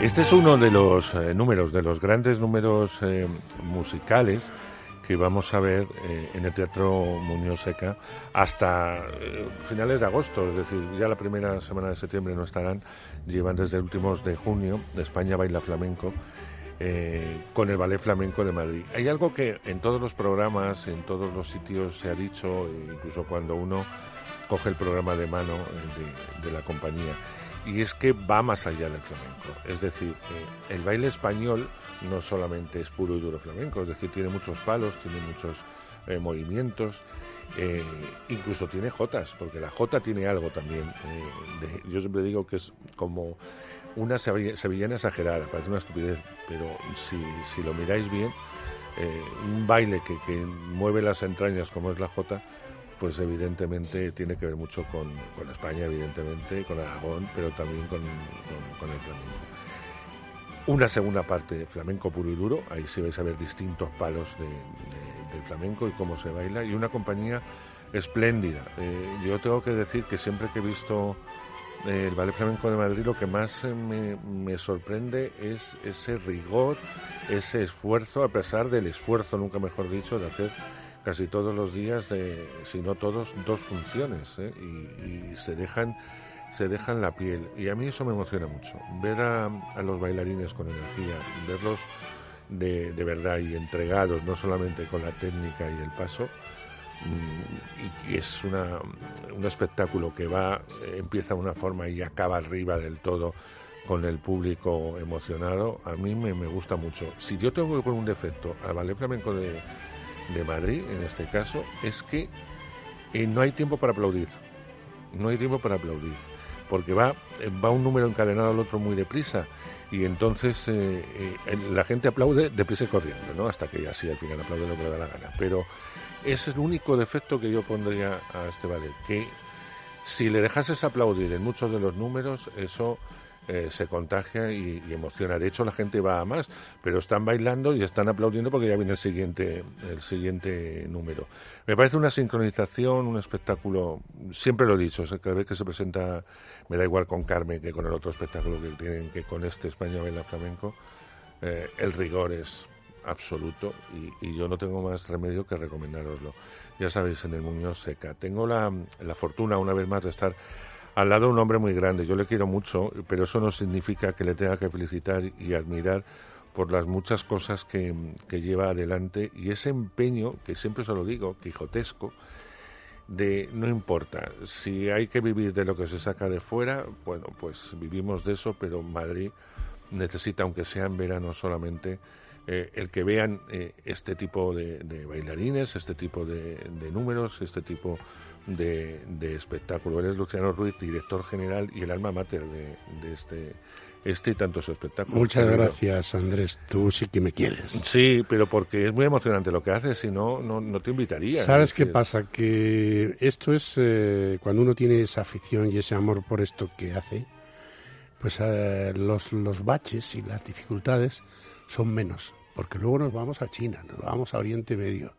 Este es uno de los eh, números, de los grandes números eh, musicales que vamos a ver eh, en el Teatro Muñoz Seca hasta eh, finales de agosto, es decir, ya la primera semana de septiembre no estarán, llevan desde últimos de junio, de España Baila Flamenco, eh, con el Ballet Flamenco de Madrid. Hay algo que en todos los programas, en todos los sitios se ha dicho, incluso cuando uno coge el programa de mano de, de la compañía, y es que va más allá del flamenco. Es decir, eh, el baile español no solamente es puro y duro flamenco, es decir, tiene muchos palos, tiene muchos eh, movimientos, eh, incluso tiene jotas, porque la jota tiene algo también. Eh, de, yo siempre digo que es como una sevillana exagerada, parece una estupidez, pero si, si lo miráis bien, eh, un baile que, que mueve las entrañas como es la jota, pues evidentemente tiene que ver mucho con, con España, evidentemente, con Aragón, pero también con, con, con el flamenco. Una segunda parte de flamenco puro y duro, ahí sí vais a ver distintos palos de, de, del flamenco y cómo se baila, y una compañía espléndida. Eh, yo tengo que decir que siempre que he visto eh, el Ballet Flamenco de Madrid, lo que más eh, me, me sorprende es ese rigor, ese esfuerzo, a pesar del esfuerzo, nunca mejor dicho, de hacer casi todos los días, eh, si no todos, dos funciones, ¿eh? y, y se dejan se dejan la piel, y a mí eso me emociona mucho, ver a, a los bailarines con energía, verlos de, de verdad y entregados, no solamente con la técnica y el paso, y, y es una, un espectáculo que va, empieza de una forma y acaba arriba del todo con el público emocionado. A mí me, me gusta mucho. Si yo tengo que poner un defecto al Ballet Flamenco de de Madrid, en este caso, es que eh, no hay tiempo para aplaudir, no hay tiempo para aplaudir, porque va va un número encadenado al otro muy deprisa, y entonces eh, eh, la gente aplaude deprisa y corriendo, ¿no? Hasta que ya sí, al final aplaude lo que le da la gana, pero ese es el único defecto que yo pondría a este ballet, que si le dejases aplaudir en muchos de los números, eso Eh, se contagia y, y emociona. De hecho, la gente va a más, pero están bailando y están aplaudiendo porque ya viene el siguiente el siguiente número. Me parece una sincronización, un espectáculo, siempre lo he dicho, cada vez que se presenta, me da igual con Carmen que con el otro espectáculo que tienen, que con este España Baila Flamenco, eh, el rigor es absoluto, y, y yo no tengo más remedio que recomendároslo. Ya sabéis, en el Muñoz Seca. Tengo la, la fortuna, una vez más, de estar al lado de un hombre muy grande. Yo le quiero mucho, pero eso no significa que le tenga que felicitar y admirar por las muchas cosas que, que lleva adelante, y ese empeño, que siempre se lo digo, quijotesco, de no importa, si hay que vivir de lo que se saca de fuera, bueno, pues vivimos de eso, pero Madrid necesita, aunque sea en verano solamente, eh, el que vean eh, este tipo de, de bailarines, este tipo de, de números, este tipo De, de espectáculo. Él es Luciano Ruiz, director general y el alma mater de, de este este y tantos espectáculos. Muchas gracias, Andrés, tú sí que me quieres. Sí, pero porque es muy emocionante lo que haces, si no, no, no te invitaría. ¿Sabes qué pasa? Que esto es, eh, cuando uno tiene esa afición y ese amor por esto que hace, pues eh, los, los baches y las dificultades son menos, porque luego nos vamos a China, nos vamos a Oriente Medio.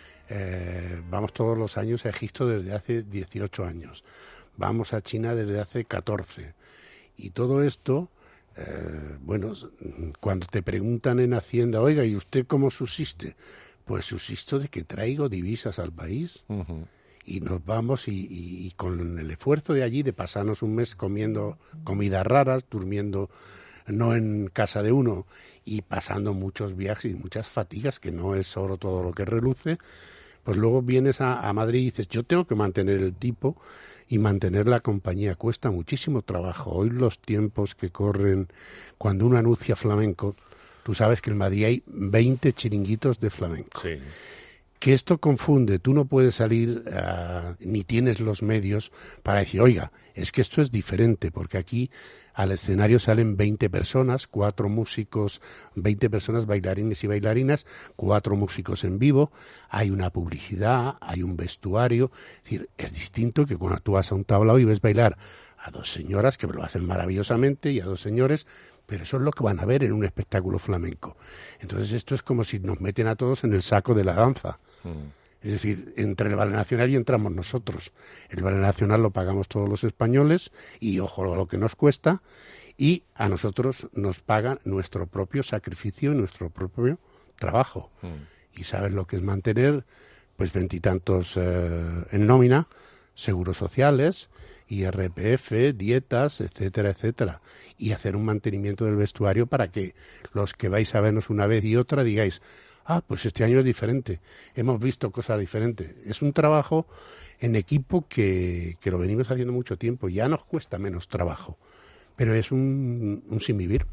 Eh, vamos todos los años a Egipto desde hace dieciocho años, vamos a China desde hace catorce, y todo esto, eh, bueno, cuando te preguntan en Hacienda, oiga, ¿y usted cómo subsiste? Pues subsisto de que traigo divisas al país, uh-huh. y nos vamos y, y, y con el esfuerzo de allí de pasarnos un mes comiendo comidas raras, durmiendo no en casa de uno y pasando muchos viajes y muchas fatigas, que no es solo todo lo que reluce, pues luego vienes a, a Madrid y dices, yo tengo que mantener el tipo y mantener la compañía. Cuesta muchísimo trabajo. Hoy los tiempos que corren, cuando uno anuncia flamenco, tú sabes que en Madrid hay veinte chiringuitos de flamenco. Sí. Que esto confunde, tú no puedes salir, uh, ni tienes los medios para decir, oiga, es que esto es diferente, porque aquí al escenario salen veinte personas, cuatro músicos, veinte personas, bailarines y bailarinas, cuatro músicos en vivo, hay una publicidad, hay un vestuario, es decir, es distinto que cuando tú vas a un tablao y ves bailar a dos señoras que lo hacen maravillosamente y a dos señores, pero eso es lo que van a ver en un espectáculo flamenco. Entonces esto es como si nos meten a todos en el saco de la danza. Mm. Es decir, entre el Ballet Nacional y entramos nosotros. El Ballet Nacional lo pagamos todos los españoles y ojo lo que nos cuesta, y a nosotros nos pagan nuestro propio sacrificio y nuestro propio trabajo. Mm. Y sabes lo que es mantener pues veintitantos eh, en nómina, seguros sociales, I R P F, dietas, etcétera, etcétera, y hacer un mantenimiento del vestuario para que los que vais a vernos una vez y otra digáis, ah, pues este año es diferente, hemos visto cosas diferentes. Es un trabajo en equipo que, que lo venimos haciendo mucho tiempo, ya nos cuesta menos trabajo, pero es un, un sin vivir.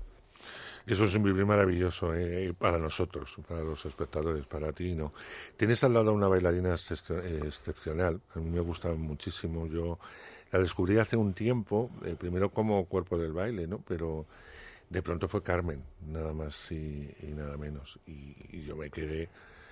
Es un sin vivir maravilloso eh, para nosotros, para los espectadores, para ti, ¿no? Tienes al lado una bailarina excepcional, a mí me gusta muchísimo, yo la descubrí hace un tiempo, eh, primero como cuerpo del baile, ¿no? Pero de pronto fue Carmen, nada más y, y nada menos, y, y yo me quedé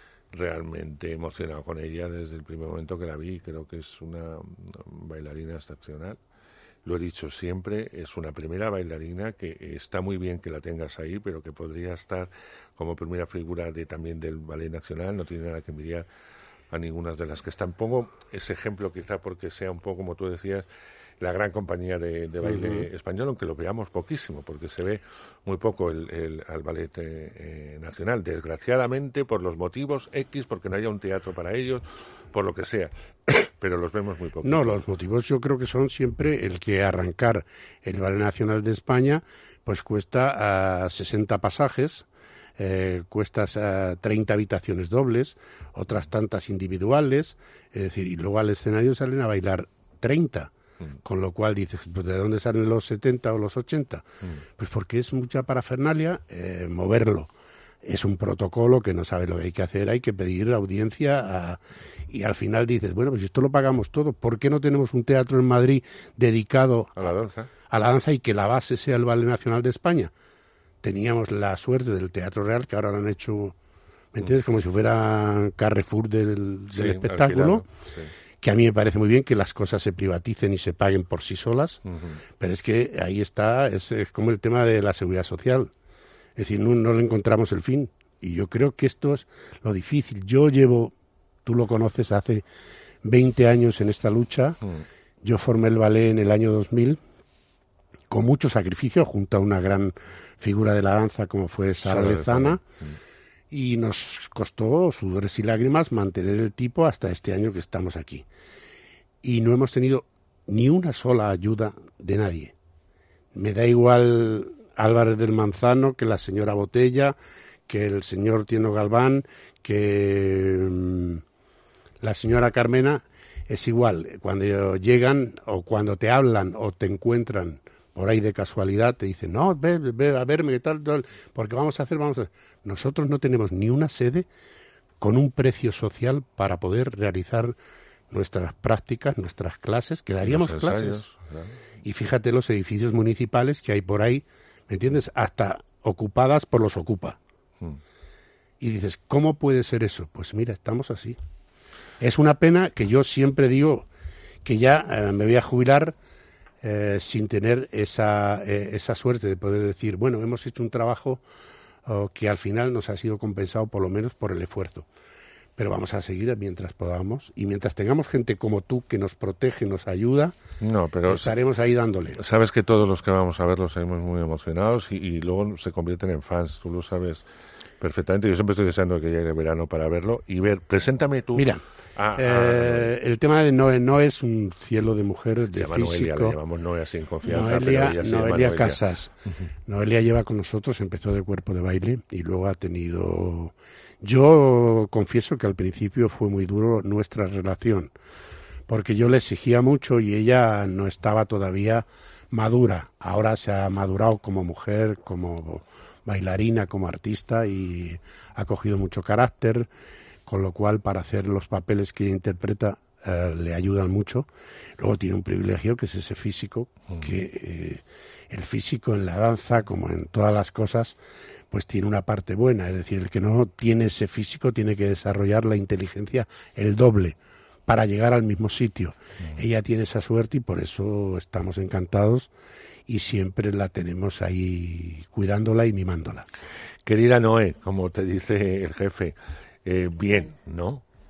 realmente emocionado con ella desde el primer momento que la vi. Creo que es una bailarina excepcional. Lo he dicho siempre, es una primera bailarina que está muy bien que la tengas ahí, pero que podría estar como primera figura de también del Ballet Nacional, no tiene nada que envidiar a ninguna de las que están. Pongo ese ejemplo quizá porque sea un poco, como tú decías, la gran compañía de, de baile uh-huh. español, aunque lo veamos poquísimo, porque se ve muy poco el, el, al Ballet eh, Nacional, desgraciadamente por los motivos X, porque no haya un teatro para ellos, por lo que sea, pero los vemos muy poco. No, los motivos yo creo que son siempre el que arrancar el Ballet Nacional de España pues cuesta uh, sesenta pasajes, eh, cuesta uh, treinta habitaciones dobles, otras tantas individuales, es decir, y luego al escenario salen a bailar treinta. Con lo cual dices, pues ¿de dónde salen los setenta o los ochenta? Mm. Pues porque es mucha parafernalia eh, moverlo. Es un protocolo que no sabe lo que hay que hacer, hay que pedir audiencia a, y al final dices, bueno, pues esto lo pagamos todo, ¿por qué no tenemos un teatro en Madrid dedicado a la danza? A la danza y que la base sea el Ballet Nacional de España? Teníamos la suerte del Teatro Real, que ahora lo han hecho, ¿me entiendes? Mm. Como si fuera Carrefour del, del sí, espectáculo. Sí. Que a mí me parece muy bien que las cosas se privaticen y se paguen por sí solas, uh-huh. pero es que ahí está, es, es como el tema de la seguridad social. Es decir, no, no le encontramos el fin. Y yo creo que esto es lo difícil. Yo llevo, tú lo conoces, hace veinte años en esta lucha. Uh-huh. Yo formé el ballet en el año dos mil, con mucho sacrificio, junto a una gran figura de la danza como fue Sara Lezana. Uh-huh. Y nos costó sudores y lágrimas mantener el tipo hasta este año que estamos aquí. Y no hemos tenido ni una sola ayuda de nadie. Me da igual Álvarez del Manzano que la señora Botella, que el señor Tino Galván, que mmm, la señora Carmena. Es igual, cuando llegan o cuando te hablan o te encuentran por ahí de casualidad, te dicen, no, ve, ve a verme, tal, tal, porque vamos a hacer, vamos a hacer. Nosotros no tenemos ni una sede con un precio social para poder realizar nuestras prácticas, nuestras clases, que daríamos clases. Ensayos, claro. Y fíjate los edificios municipales que hay por ahí, ¿me entiendes? Hasta ocupadas por los ocupa. Hmm. Y dices, ¿cómo puede ser eso? Pues mira, estamos así. Es una pena que yo siempre digo que ya eh, me voy a jubilar Eh, sin tener esa, eh, esa suerte de poder decir, bueno, hemos hecho un trabajo oh, que al final nos ha sido compensado por lo menos por el esfuerzo. Pero vamos a seguir mientras podamos y mientras tengamos gente como tú que nos protege, nos ayuda, no, pero estaremos ahí dándole. Sabes que todos los que vamos a verlo salimos muy emocionados y, y luego se convierten en fans, tú lo sabes perfectamente. Yo siempre estoy deseando que llegue el verano para verlo y ver, preséntame tú. Mira, ah, eh, ah, el tema de Noé no es un cielo de mujeres de se llama físico. Noelia, le llamamos Noelia sin confianza. Noelia, pero ella se Noelia, Noelia Casas. Uh-huh. Noelia lleva con nosotros, empezó de cuerpo de baile y luego ha tenido. Yo confieso que al principio fue muy duro nuestra relación, porque yo le exigía mucho y ella no estaba todavía madura. Ahora se ha madurado como mujer, como bailarina, como artista y ha cogido mucho carácter, con lo cual para hacer los papeles que ella interpreta eh, le ayudan mucho. Luego tiene un privilegio que es ese físico, uh-huh. que eh, el físico en la danza, como en todas las cosas, pues tiene una parte buena, es decir, el que no tiene ese físico tiene que desarrollar la inteligencia el doble para llegar al mismo sitio. Uh-huh. Ella tiene esa suerte y por eso estamos encantados y siempre la tenemos ahí cuidándola y mimándola. Querida Noé, como te dice el jefe, eh, bien, ¿no?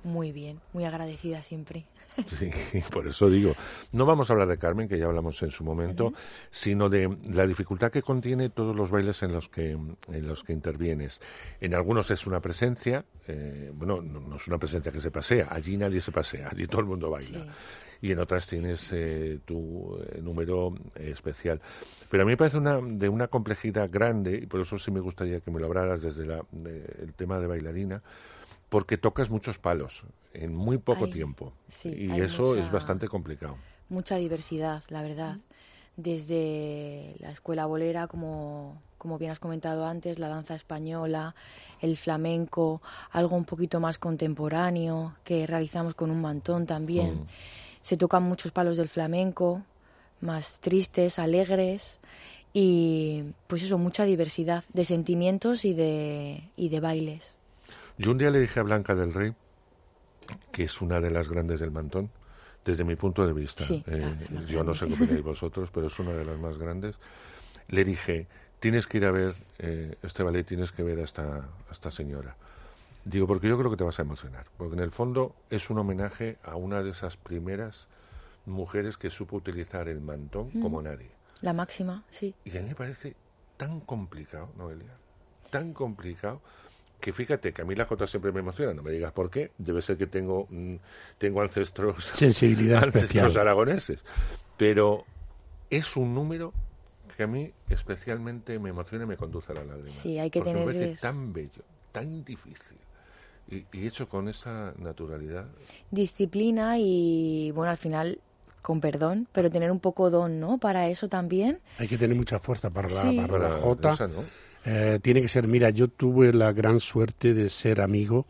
muy bien, muy agradecida siempre. Sí, por eso digo, no vamos a hablar de Carmen, que ya hablamos en su momento, uh-huh. sino de la dificultad que contiene todos los bailes en los que en los que intervienes. En algunos es una presencia, eh, bueno, no, no es una presencia que se pasea, allí nadie se pasea, allí todo el mundo baila. Sí. Y en otras tienes eh, tu eh, número eh, especial. Pero a mí me parece una, de una complejidad grande, y por eso sí me gustaría que me lo hablaras desde la, de, el tema de bailarina, porque tocas muchos palos en muy poco hay, tiempo. Sí, y eso mucha, es bastante complicado. Mucha diversidad, la verdad. Desde la escuela bolera, como, como bien has comentado antes, la danza española, el flamenco, algo un poquito más contemporáneo, que realizamos con un mantón también. Mm. Se tocan muchos palos del flamenco, más tristes, alegres, y pues eso, mucha diversidad de sentimientos y de, y de bailes. Yo un día le dije a Blanca del Rey, que es una de las grandes del mantón, desde mi punto de vista, sí, eh, claro, yo no sé qué opináis vosotros, pero es una de las más grandes, le dije, tienes que ir a ver eh, este ballet, tienes que ver a esta, a esta señora. Digo, porque yo creo que te vas a emocionar, porque en el fondo es un homenaje a una de esas primeras mujeres que supo utilizar el mantón mm. como nadie. La máxima, sí. Y a mí me parece tan complicado, Noelia, tan complicado, que fíjate que a mí la jota siempre me emociona, no me digas por qué, debe ser que tengo mm, tengo ancestros, sensibilidad ancestros especial. aragoneses, pero es un número que a mí especialmente me emociona y me conduce a la lágrima. Sí, hay que porque tener... me parece tan bello, tan difícil. Y, y hecho con esa naturalidad. Disciplina y, bueno, al final, con perdón, pero tener un poco don, ¿no? Para eso también. Hay que tener mucha fuerza para la, sí. para para la jota. Esa, ¿no? eh, tiene que ser, mira, yo tuve la gran suerte de ser amigo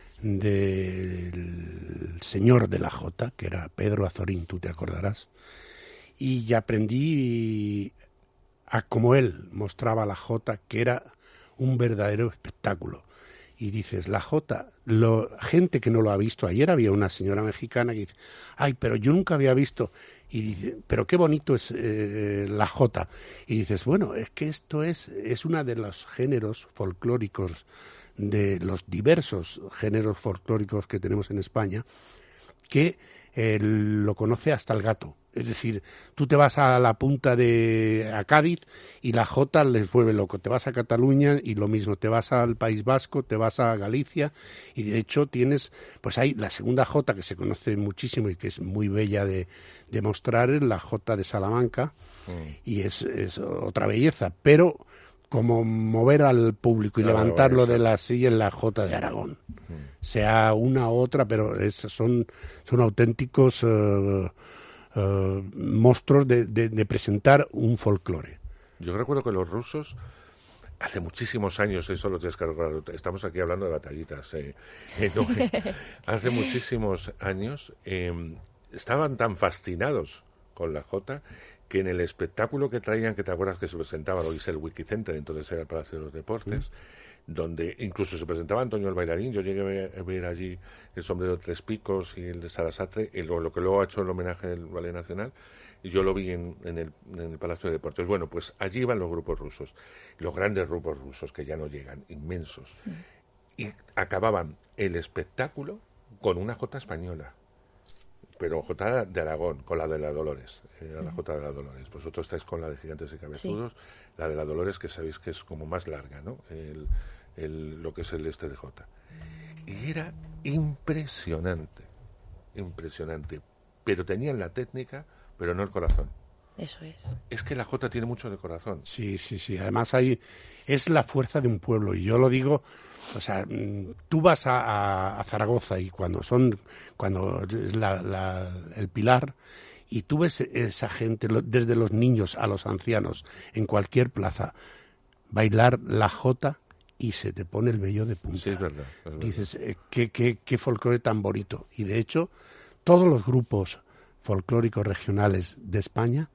del señor de la jota, que era Pedro Azorín, tú te acordarás. Y aprendí a como él mostraba la jota, que era un verdadero espectáculo. Y dices, la jota, lo, gente que no lo ha visto, ayer había una señora mexicana que dice, ay, pero yo nunca había visto, y dice, pero qué bonito es eh, la jota. Y dices, bueno, es que esto es, es uno de los géneros folclóricos, de los diversos géneros folclóricos que tenemos en España, que eh, lo conoce hasta el gato. Es decir, tú te vas a la punta de a Cádiz y la jota les vuelve loco. Te vas a Cataluña y lo mismo. Te vas al País Vasco, te vas a Galicia y de hecho tienes, pues hay la segunda jota que se conoce muchísimo y que es muy bella de, de mostrar, es la jota de Salamanca mm. y es, es otra belleza, pero como mover al público y claro, levantarlo de la silla en la jota de Aragón. Mm. Sea una u otra, pero es, son, son auténticos... Uh, Uh, monstruos de, de, de presentar un folclore. Yo recuerdo que los rusos, hace muchísimos años, eso lo tienes que recordar, estamos aquí hablando de batallitas, eh, eh, no, eh, hace muchísimos años eh, estaban tan fascinados con la jota que en el espectáculo que traían, que te acuerdas que se presentaba, lo dice el Wikicenter, entonces era el Palacio de los Deportes, mm. donde incluso se presentaba Antonio el bailarín. Yo llegué a ver allí el sombrero de tres picos y el de Sarasate, el, lo que luego ha hecho el homenaje del Ballet Nacional, y yo lo vi en, en, el, en el Palacio de Deportes. Bueno, pues allí iban los grupos rusos, los grandes grupos rusos que ya no llegan, inmensos, sí. y acababan el espectáculo con una jota española, pero jota de Aragón, con la de la Dolores, era sí. la jota de la Dolores. Vosotros estáis con la de Gigantes y Cabezudos, sí. la de la Dolores, que sabéis que es como más larga, ¿no? El, el, lo que es el este de jota. Y era impresionante, impresionante, pero tenían la técnica, pero no el corazón. Eso es. Es que la jota tiene mucho de corazón. Sí, sí, sí. Además hay, es la fuerza de un pueblo. Y yo lo digo, o sea, tú vas a, a, a Zaragoza y cuando son, cuando es la, la, el Pilar, y tú ves esa gente, desde los niños a los ancianos, en cualquier plaza, bailar la jota y se te pone el vello de punta. Sí, es verdad. Es verdad. Dices, eh, qué, qué, qué folclore tan bonito. Y de hecho, todos los grupos folclóricos regionales de España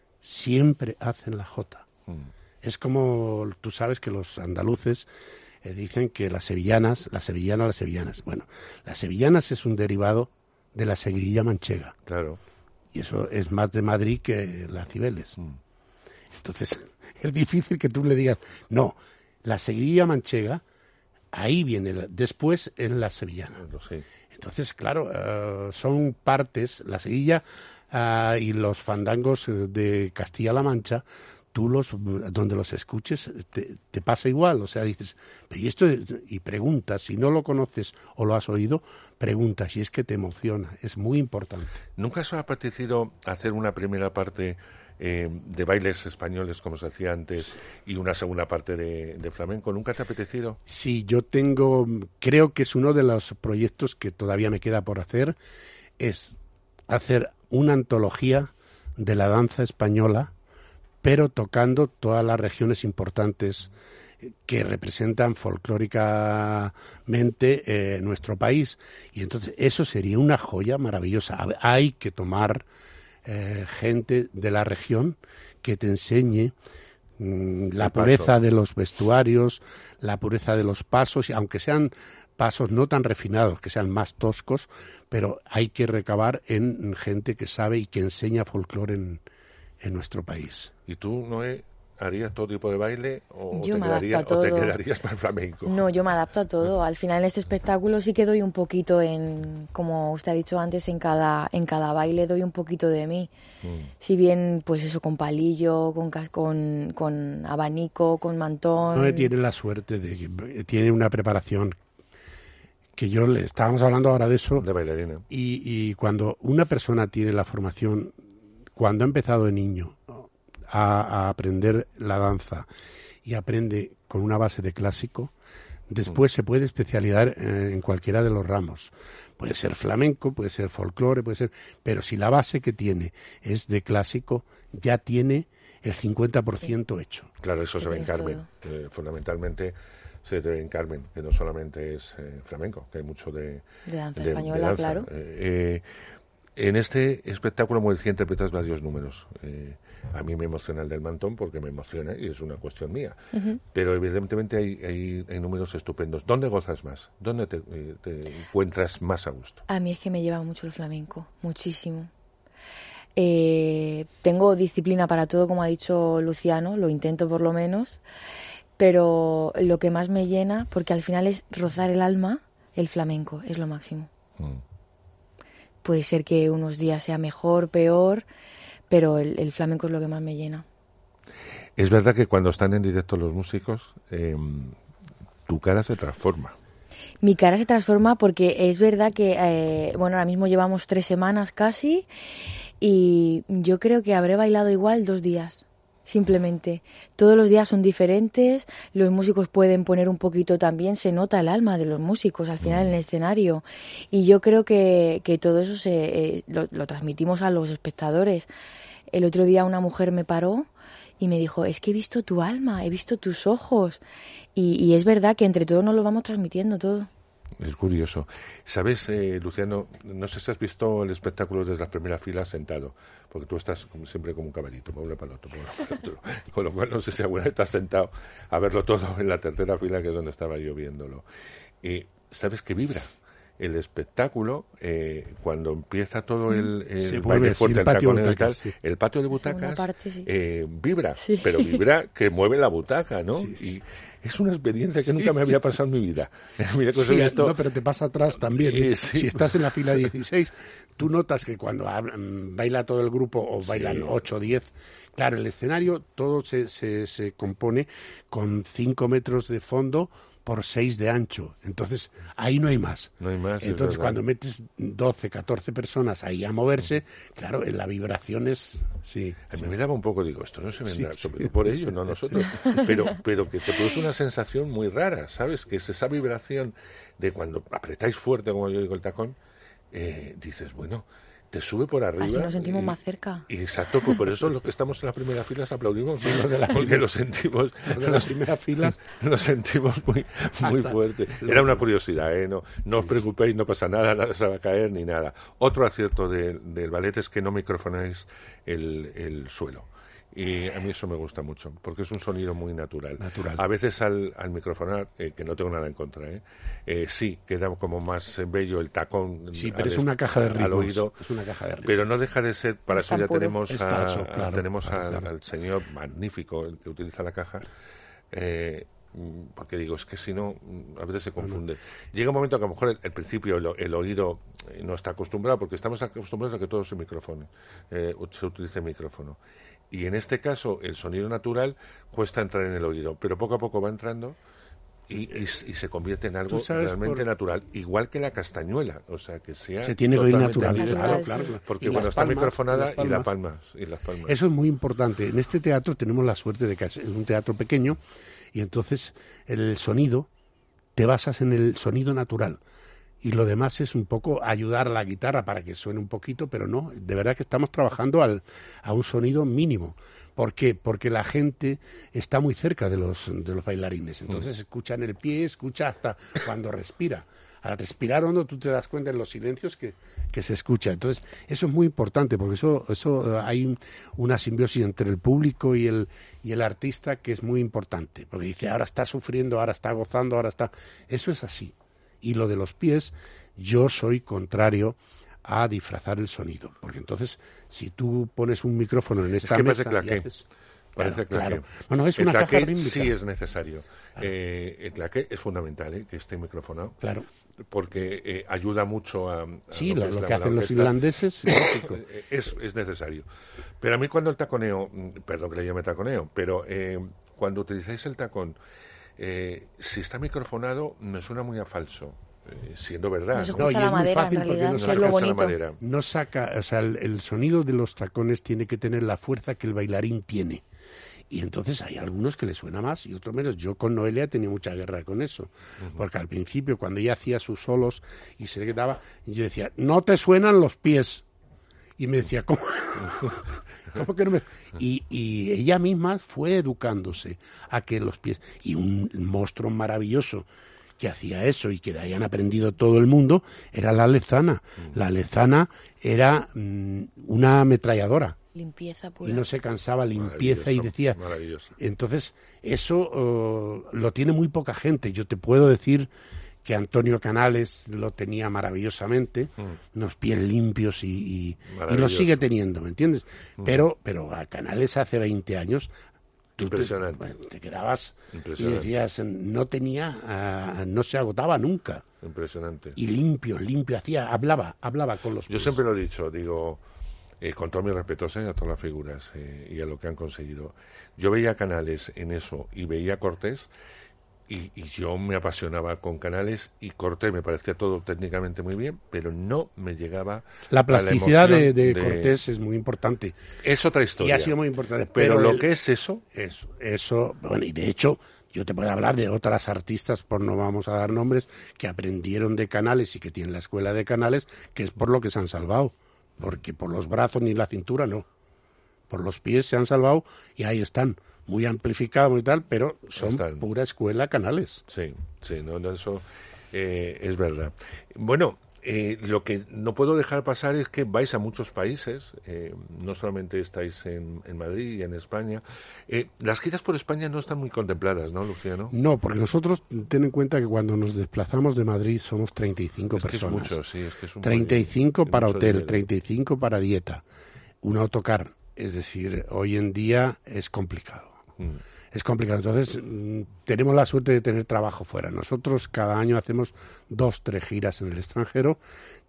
siempre hacen la jota. Mm. Es como, tú sabes que los andaluces eh, dicen que las sevillanas, las sevillanas, las sevillanas. Bueno, las sevillanas es un derivado de la seguirilla manchega. Claro. Y eso es más de Madrid que la Cibeles. Mm. Entonces, es difícil que tú le digas, no, la seguirilla manchega Ahí viene, la, después es la sevillana. Sí. Entonces, claro, uh, son partes, la sevilla uh, y los fandangos de Castilla-La Mancha, tú los, donde los escuches, te, te pasa igual, o sea, dices, y esto, y preguntas, si no lo conoces o lo has oído, preguntas, y es que te emociona, es muy importante. ¿Nunca os ha apetecido hacer una primera parte eh, de bailes españoles, como se hacía antes, y una segunda parte de, de flamenco? ¿Nunca te ha apetecido? Sí, yo tengo, creo que es uno de los proyectos que todavía me queda por hacer, es hacer una antología de la danza española, pero tocando todas las regiones importantes que representan folclóricamente eh, nuestro país. Y entonces eso sería una joya maravillosa. Hay que tomar eh, gente de la región que te enseñe mmm, la pureza de los vestuarios, la pureza de los pasos, y aunque sean pasos no tan refinados, que sean más toscos, pero hay que recabar en gente que sabe y que enseña folclore en, en nuestro país. ¿Y tú, Noé, harías todo tipo de baile o, yo te, me quedaría, adapto a o te todo. quedarías para el flamenco? No, yo me adapto a todo. Al final en este espectáculo sí que doy un poquito en, como usted ha dicho antes, en cada en cada baile doy un poquito de mí. Mm. Si bien, pues eso, con palillo, con, con, con abanico, con mantón. Noé tiene la suerte de que tiene una preparación que yo le estábamos hablando ahora de eso. De bailarina. Y, y cuando una persona tiene la formación, cuando ha empezado de niño a, a aprender la danza y aprende con una base de clásico, después mm. se puede especializar en, en cualquiera de los ramos. Puede ser flamenco, puede ser folclore, puede ser, pero si la base que tiene es de clásico, ya tiene el cincuenta por ciento hecho. Claro, eso se ve en Carmen. Eh, fundamentalmente se ve en Carmen, que no solamente es eh, flamenco, que hay mucho de, de danza de, española, de danza. claro. Eh, eh, en este espectáculo, como decía, interpretas varios números. Eh, a mí me emociona el del mantón porque me emociona y es una cuestión mía. Uh-huh. Pero evidentemente hay, hay, hay números estupendos. ¿Dónde gozas más? ¿Dónde te, eh, te encuentras más a gusto? A mí es que me lleva mucho el flamenco, muchísimo. Eh, tengo disciplina para todo, como ha dicho Luciano, lo intento por lo menos, pero lo que más me llena, porque al final es rozar el alma, el flamenco, es lo máximo. Mm. Puede ser que unos días sea mejor, peor, pero el, el flamenco es lo que más me llena. Es verdad que cuando están en directo los músicos, eh, tu cara se transforma. Mi cara se transforma porque es verdad que, eh, bueno, ahora mismo llevamos tres semanas casi y yo creo que habré bailado igual dos días. Simplemente, todos los días son diferentes, los músicos pueden poner un poquito también, se nota el alma de los músicos al final mm. en el escenario y yo creo que, que todo eso se eh, lo, lo transmitimos a los espectadores. El otro día una mujer me paró y me dijo, es que he visto tu alma, he visto tus ojos y, y es verdad que entre todos nos lo vamos transmitiendo todo. Es curioso. ¿Sabes, eh, Luciano? No sé si has visto el espectáculo desde la primera fila sentado, porque tú estás como, siempre como un caballito, para uno para el otro, para uno para el otro. Con lo cual no sé si alguna vez estás sentado a verlo todo en la tercera fila, que es donde estaba yo viéndolo. Y ¿sabes que vibra? El espectáculo, eh, cuando empieza todo el, el baile fuerte, el tacón y tal, sí. El patio de butacas parte, sí. eh, vibra, sí. Pero vibra que mueve la butaca, ¿no? Sí, sí, y es una experiencia que sí, nunca me había pasado en mi vida. Mira que sí, esto... No, pero te pasa atrás también. ¿eh? Sí. Si estás en la fila dieciséis, tú notas que cuando baila todo el grupo o bailan sí. ocho o diez, claro, el escenario todo se, se, se compone con cinco metros de fondo por seis de ancho. Entonces, ahí no hay más. No hay más. Entonces, cuando metes doce, catorce personas ahí a moverse, claro, la vibración es... Sí, a mí sí. me daba un poco, digo, esto no se vendrá, sí, sobre sí. todo por ellos, no nosotros, pero, pero que te produce una sensación muy rara, ¿sabes? Que es esa vibración de cuando apretáis fuerte, como yo digo, el tacón, eh, dices, bueno... te sube por arriba. Así nos sentimos y, más cerca. Y exacto, pues por eso los que estamos en la primera fila aplaudimos, sí, los de la porque lo sentimos, los de la primera fila lo sentimos muy, muy fuerte. Era una curiosidad, ¿eh? No, no os preocupéis, no pasa nada, nada se va a caer ni nada. Otro acierto de, del ballet es que no microfonáis el, el suelo. Y a mí eso me gusta mucho, porque es un sonido muy natural. natural. A veces al, al microfonar, eh, que no tengo nada en contra, ¿eh? Eh, sí, queda como más bello el tacón. Sí, pero es una caja de ritmos. Al oído, es una caja de ritmos. Pero no deja de ser, para eso ya tenemos, a, falso, claro, a, tenemos claro, al, claro. al señor magnífico, el que utiliza la caja, eh, porque digo, es que si no, a veces se confunde. Llega un momento que a lo mejor el, el principio el, el oído no está acostumbrado, porque estamos acostumbrados a que todo se micrófono, eh, se utilice el micrófono. Y en este caso, el sonido natural cuesta entrar en el oído, pero poco a poco va entrando. Y, y, y se convierte en algo realmente por... natural, igual que la castañuela, o sea, que sea se tiene que oír natural, claro, claro, porque cuando está microfonada y las palmas y las palmas. Eso es muy importante. En este teatro tenemos la suerte de que es un teatro pequeño y entonces el sonido te basas en el sonido natural y lo demás es un poco ayudar a la guitarra para que suene un poquito, pero no, de verdad que estamos trabajando al, a un sonido mínimo. ¿Por qué? Porque la gente está muy cerca de los, de los bailarines. Entonces escucha en el pie, escucha hasta cuando respira. Al respirar hondo tú te das cuenta en los silencios que, que se escucha. Entonces eso es muy importante porque eso, eso hay una simbiosis entre el público y el, y el artista que es muy importante. Porque dice, ahora está sufriendo, ahora está gozando, ahora está... Eso es así. Y lo de los pies, yo soy contrario a disfrazar el sonido, porque entonces si tú pones un micrófono en esta es que mesa parece claqué. Haces... Parece claro, claqué. Claro. Bueno, es el una claqué caja rítmica. Sí es necesario. Claro. Eh, el claqué es fundamental, ¿eh? Que esté microfonado. Claro. Porque eh, ayuda mucho a... a sí, lo lo, que, lo la, que hacen la los irlandeses es, es necesario. Pero a mí cuando el taconeo, perdón que le llame taconeo, pero eh, cuando utilizáis el tacón, eh, si está microfonado me suena muy a falso. Eh, siendo verdad, no, ¿no? Y es la madera, muy fácil porque no, no saca, bonito. madera. no saca, o sea, el, el sonido de los tacones tiene que tener la fuerza que el bailarín tiene. Y entonces hay algunos que le suena más y otros menos. Yo con Noelia he tenido mucha guerra con eso. Uh-huh. Porque al principio, cuando ella hacía sus solos y se le quedaba, yo decía, no te suenan los pies. Y me decía, ¿cómo? ¿Cómo que no me...? Y, y ella misma fue educándose a que los pies... Y un monstruo maravilloso que hacía eso y que de ahí han aprendido todo el mundo era la lezana. Uh-huh. La lezana era mmm, una ametralladora. Limpieza pura. Y no se cansaba, limpieza y decía... Entonces, eso uh, lo tiene muy poca gente. Yo te puedo decir que Antonio Canales lo tenía maravillosamente, mm. unos pies limpios y, y, y lo sigue teniendo, ¿me entiendes? Mm. Pero, pero a Canales hace veinte años... Impresionante. Te, bueno, te quedabas y decías, no tenía, uh, no se agotaba nunca. Impresionante. Y limpio, limpio, hacía, hablaba, hablaba con los pies. Yo siempre lo he dicho, digo... Eh, con todo mi respeto eh, a todas las figuras eh, y a lo que han conseguido. Yo veía Canales en eso y veía Cortés y, y yo me apasionaba con Canales y Cortés me parecía todo técnicamente muy bien, pero no me llegaba la plasticidad a la de, de, de Cortés es muy importante. Es otra historia. Y ha sido muy importante. Pero, pero lo el, que es eso... Eso, eso, bueno, y de hecho... Yo te puedo hablar de otras artistas, por no vamos a dar nombres, que aprendieron de Canales y que tienen la escuela de Canales, que es por lo que se han salvado. Porque por los brazos ni la cintura no. Por los pies se han salvado y ahí están, muy amplificados y tal, pero son están. Pura escuela Canales. Sí, sí, no, no eso eh, es verdad. Bueno, eh, lo que no puedo dejar pasar es que vais a muchos países, eh, no solamente estáis en, en Madrid y en España. Eh, las giras por España no están muy contempladas, ¿no, Luciano? No, porque nosotros, ten en cuenta que cuando nos desplazamos de Madrid somos treinta y cinco es personas. Que es mucho, sí, es que es un treinta y cinco buen, para hotel, dinero. treinta y cinco para dieta, un autocar. Es decir, hoy en día es complicado. Mm. Es complicado. Entonces, mmm, tenemos la suerte de tener trabajo fuera. Nosotros cada año hacemos dos, tres giras en el extranjero.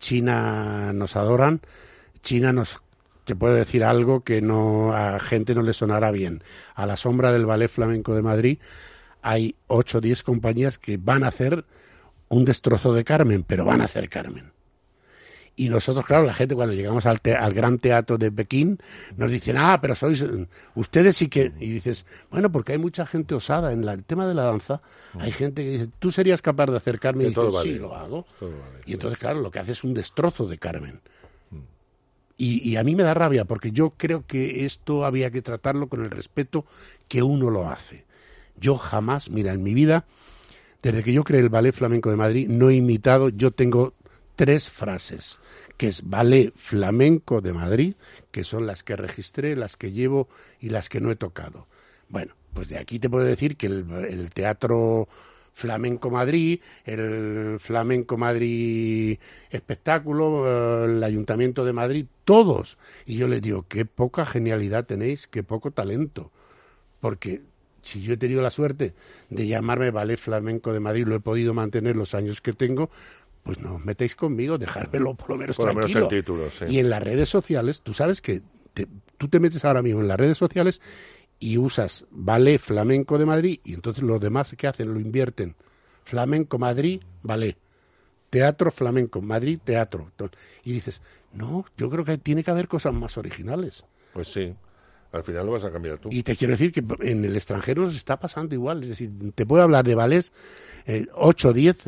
China nos adoran. China nos... Te puedo decir algo que no a gente no le sonará bien. A la sombra del Ballet Flamenco de Madrid hay ocho o diez compañías que van a hacer un destrozo de Carmen, pero van a hacer Carmen. Y nosotros, claro, la gente cuando llegamos al, te- al Gran Teatro de Pekín nos dicen, ah, pero sois, ustedes sí que... Y dices, bueno, porque hay mucha gente osada en la, el tema de la danza. Uh-huh. Hay gente que dice, ¿tú serías capaz de hacer Carmen? Y dices, vale. Sí, lo hago. Vale, y entonces, claro, lo que hace es un destrozo de Carmen. Uh-huh. Y, y a mí me da rabia, porque yo creo que esto había que tratarlo con el respeto que uno lo hace. Yo jamás, mira, en mi vida, desde que yo creé el Ballet Flamenco de Madrid, no he imitado, yo tengo... tres frases, que es Ballet Flamenco de Madrid, que son las que registré, las que llevo y las que no he tocado. Bueno, pues de aquí te puedo decir que el, el Teatro Flamenco Madrid, el Flamenco Madrid Espectáculo, el Ayuntamiento de Madrid, todos. Y yo les digo, qué poca genialidad tenéis, qué poco talento. Porque si yo he tenido la suerte de llamarme Ballet Flamenco de Madrid, lo he podido mantener los años que tengo, pues no os metéis conmigo, dejármelo por lo menos por tranquilo. Por lo menos el título, sí. Y en las redes sociales, tú sabes que te, tú te metes ahora mismo en las redes sociales y usas Ballet Flamenco de Madrid y entonces los demás ¿qué hacen? Lo invierten. Flamenco Madrid, Ballet. Teatro Flamenco, Madrid, Teatro. Y dices, no, yo creo que tiene que haber cosas más originales. Pues sí. Al final lo vas a cambiar tú. Y te quiero decir que en el extranjero nos está pasando igual. Es decir, te puedo hablar de ballets eh, ocho, diez,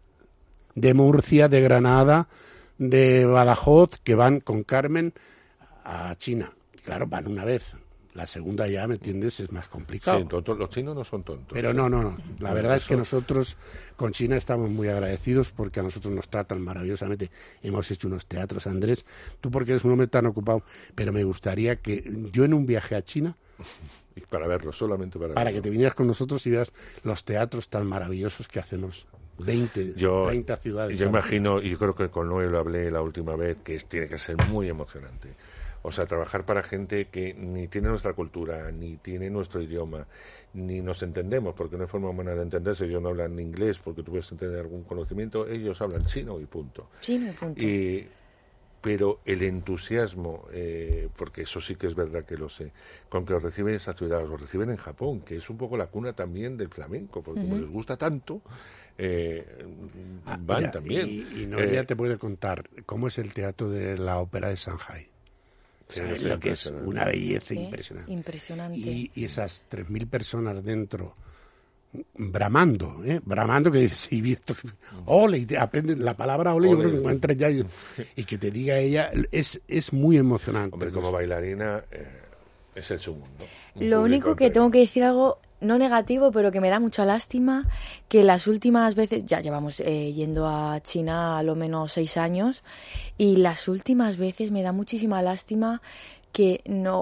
de Murcia, de Granada, de Badajoz, que van con Carmen a China. Claro, van una vez. La segunda ya, ¿me entiendes? Es más complicado. Sí, tontos, los chinos no son tontos. Pero no, no, no. La verdad es que nosotros con China estamos muy agradecidos porque a nosotros nos tratan maravillosamente. Hemos hecho unos teatros, Andrés. Tú porque eres un hombre tan ocupado, pero me gustaría que yo en un viaje a China... Y para verlo, solamente para, para verlo. que te vinieras con nosotros y veas los teatros tan maravillosos que hacemos. veinte, yo, treinta ciudades. Yo imagino, y yo creo que con Noé lo hablé la última vez, que es, tiene que ser muy emocionante. O sea, trabajar para gente que ni tiene nuestra cultura, ni tiene nuestro idioma, ni nos entendemos, porque no hay forma humana de entenderse. Ellos no hablan inglés porque tú puedes tener algún conocimiento, ellos hablan chino y punto. Chino y punto. Y, pero el entusiasmo, eh, porque eso sí que es verdad que lo sé, con que os reciben esa ciudad, os reciben en Japón, que es un poco la cuna también del flamenco, porque uh-huh. como les gusta tanto, eh, ah, van mira, también. Y, y Noelia eh, te puede contar cómo es el teatro de la ópera de Shanghai. ¿Sabes lo que es? Una belleza ¿Sí? impresionante. Impresionante. Y, y esas tres mil personas dentro, bramando, ¿eh? Bramando, que dices, y visto, ole, y te aprenden la palabra ole, ole. Yo creo que encuentras ya, y, y que te diga ella, es, es muy emocionante. Hombre, como bailarina, eh, es el su mundo. Lo único que tengo que decir algo, no negativo, pero que me da mucha lástima, que las últimas veces, ya llevamos eh, yendo a China a lo menos seis años, y las últimas veces me da muchísima lástima que no...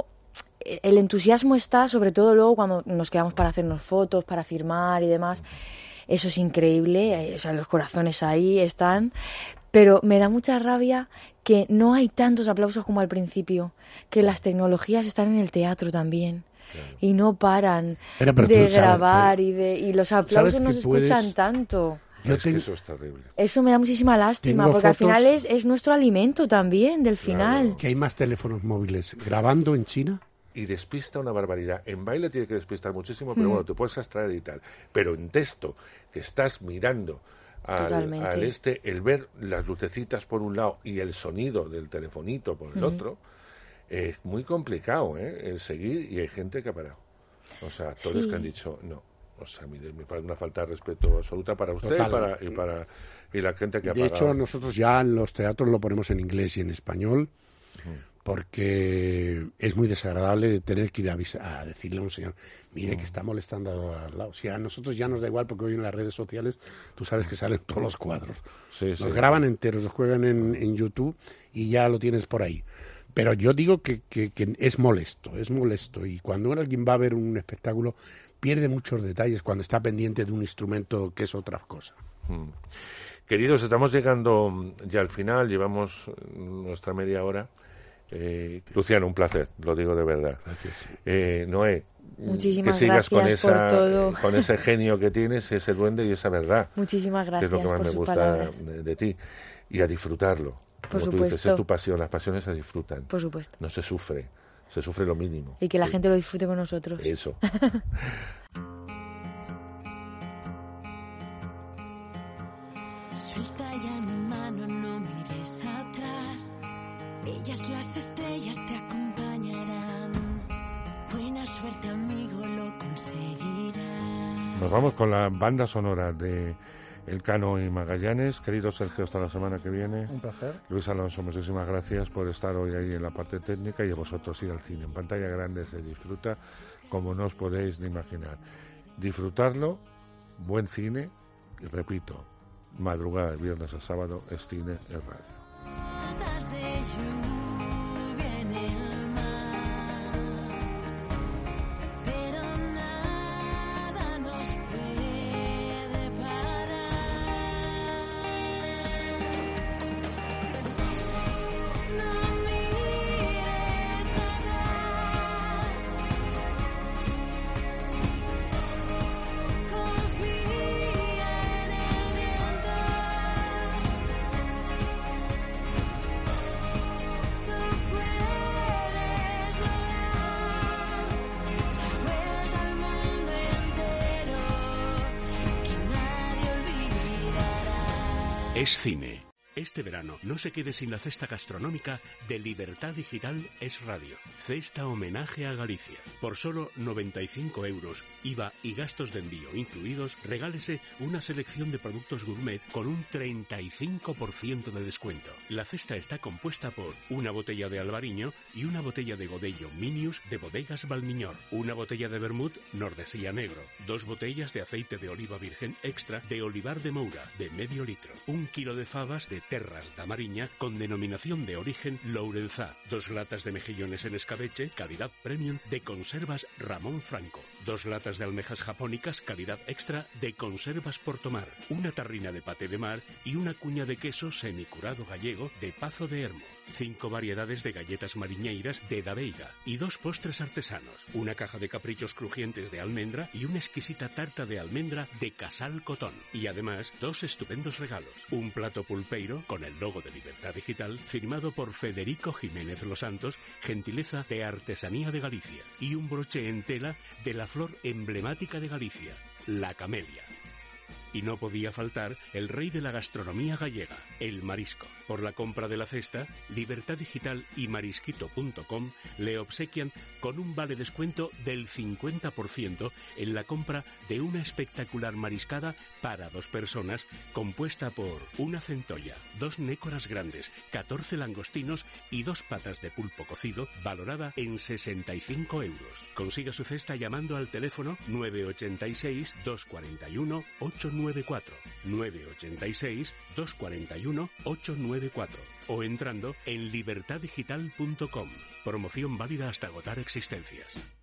El entusiasmo está, sobre todo luego cuando nos quedamos para hacernos fotos, para firmar y demás, eso es increíble, o sea, los corazones ahí están, pero me da mucha rabia que no hay tantos aplausos como al principio, que las tecnologías están en el teatro también. Claro. Y no paran pero, pero de grabar sabes, y de y los aplausos no se puedes... escuchan tanto. Yo es tengo... que eso es terrible. Eso me da muchísima lástima, tengo porque fotos... al final es, es nuestro alimento también, del final. Claro. Que hay más teléfonos móviles grabando en China. Y despista una barbaridad. En baile tiene que despistar muchísimo, pero mm. bueno, te puedes abstraer y tal. Pero en texto, que estás mirando al, al este, el ver las lucecitas por un lado y el sonido del telefonito por el mm. otro, es muy complicado, ¿eh? El seguir, y hay gente que ha parado. O sea, actores sí. que han dicho, no. O sea, mire, me parece una falta de respeto absoluta para usted y para, y para y la gente que ha de parado. De hecho, nosotros ya en los teatros lo ponemos en inglés y en español, mm. porque es muy desagradable tener que ir a, avisar, a decirle a un señor, mire mm. que está molestando al lado. O sea, a nosotros ya nos da igual, porque hoy en las redes sociales tú sabes que salen todos los cuadros. Sí, los sí, graban sí. enteros, los juegan en, en YouTube y ya lo tienes por ahí. Pero yo digo que, que, que es molesto, es molesto. Y cuando alguien va a ver un espectáculo, pierde muchos detalles cuando está pendiente de un instrumento que es otra cosa. Mm. Queridos, estamos llegando ya al final, llevamos nuestra media hora. Eh, Luciano, un placer, lo digo de verdad. Gracias. Eh, Noé, muchísimas que sigas con esa, por todo. con ese genio que tienes, ese duende y esa verdad. Muchísimas gracias. Que es lo que más por me sus gusta de, de ti. Y a disfrutarlo. Por Como supuesto. tú dices, es tu pasión, las pasiones se disfrutan. Por supuesto. No se sufre, se sufre lo mínimo. Y que la sí. gente lo disfrute con nosotros. Eso. Suelta ya mi mano, no mires atrás. Ellas, las estrellas, te acompañarán. Buena suerte, amigo, lo conseguirás. Nos vamos con la banda sonora de Elcano y Magallanes. Querido Sergio, hasta la semana que viene. Un placer. Luis Alonso, muchísimas gracias por estar hoy ahí en la parte técnica, y a vosotros ir al cine. En pantalla grande se disfruta como no os podéis ni imaginar. Disfrutarlo, buen cine, y repito, madrugada de viernes a sábado es cine, es radio. Es cine. Este verano no se quede sin la cesta gastronómica de Libertad Digital Es Radio. Cesta homenaje a Galicia. Por solo noventa y cinco euros, I V A y gastos de envío incluidos, regálese una selección de productos gourmet con un treinta y cinco por ciento de descuento. La cesta está compuesta por una botella de Albariño y una botella de Godello Minius de Bodegas Valmiñor, una botella de vermut Nordesía Negro, dos botellas de aceite de oliva virgen extra de Olivar de Moura de medio litro, un kilo de fabas de Terras da Mariña con denominación de origen Lourenzá, dos latas de mejillones en escabeche, calidad premium de Conservas Ramón Franco, dos latas de almejas japónicas, calidad extra de Conservas Portomar, una tarrina de paté de mar y una cuña de queso semicurado gallego de Pazo de Hermo, cinco variedades de galletas mariñeiras de Da Veiga y dos postres artesanos, una caja de caprichos crujientes de almendra y una exquisita tarta de almendra de Casal Cotón. Y además, dos estupendos regalos, un plato pulpeiro con el logo de Libertad Digital firmado por Federico Jiménez Los Santos, gentileza de Artesanía de Galicia, y un broche en tela de la flor emblemática de Galicia, la camelia. Y no podía faltar el rey de la gastronomía gallega, el marisco. Por la compra de la cesta, Libertad Digital y marisquito punto com le obsequian con un vale descuento del cincuenta por ciento en la compra de una espectacular mariscada para dos personas, compuesta por una centolla, dos nécoras grandes, catorce langostinos y dos patas de pulpo cocido, valorada en sesenta y cinco euros. Consiga su cesta llamando al teléfono nueve ocho seis, dos cuatro uno, ocho nueve cuatro, nueve ocho seis, dos cuatro uno, ocho nueve cuatro o entrando en libertad digital punto com. Promoción válida hasta agotar existencias.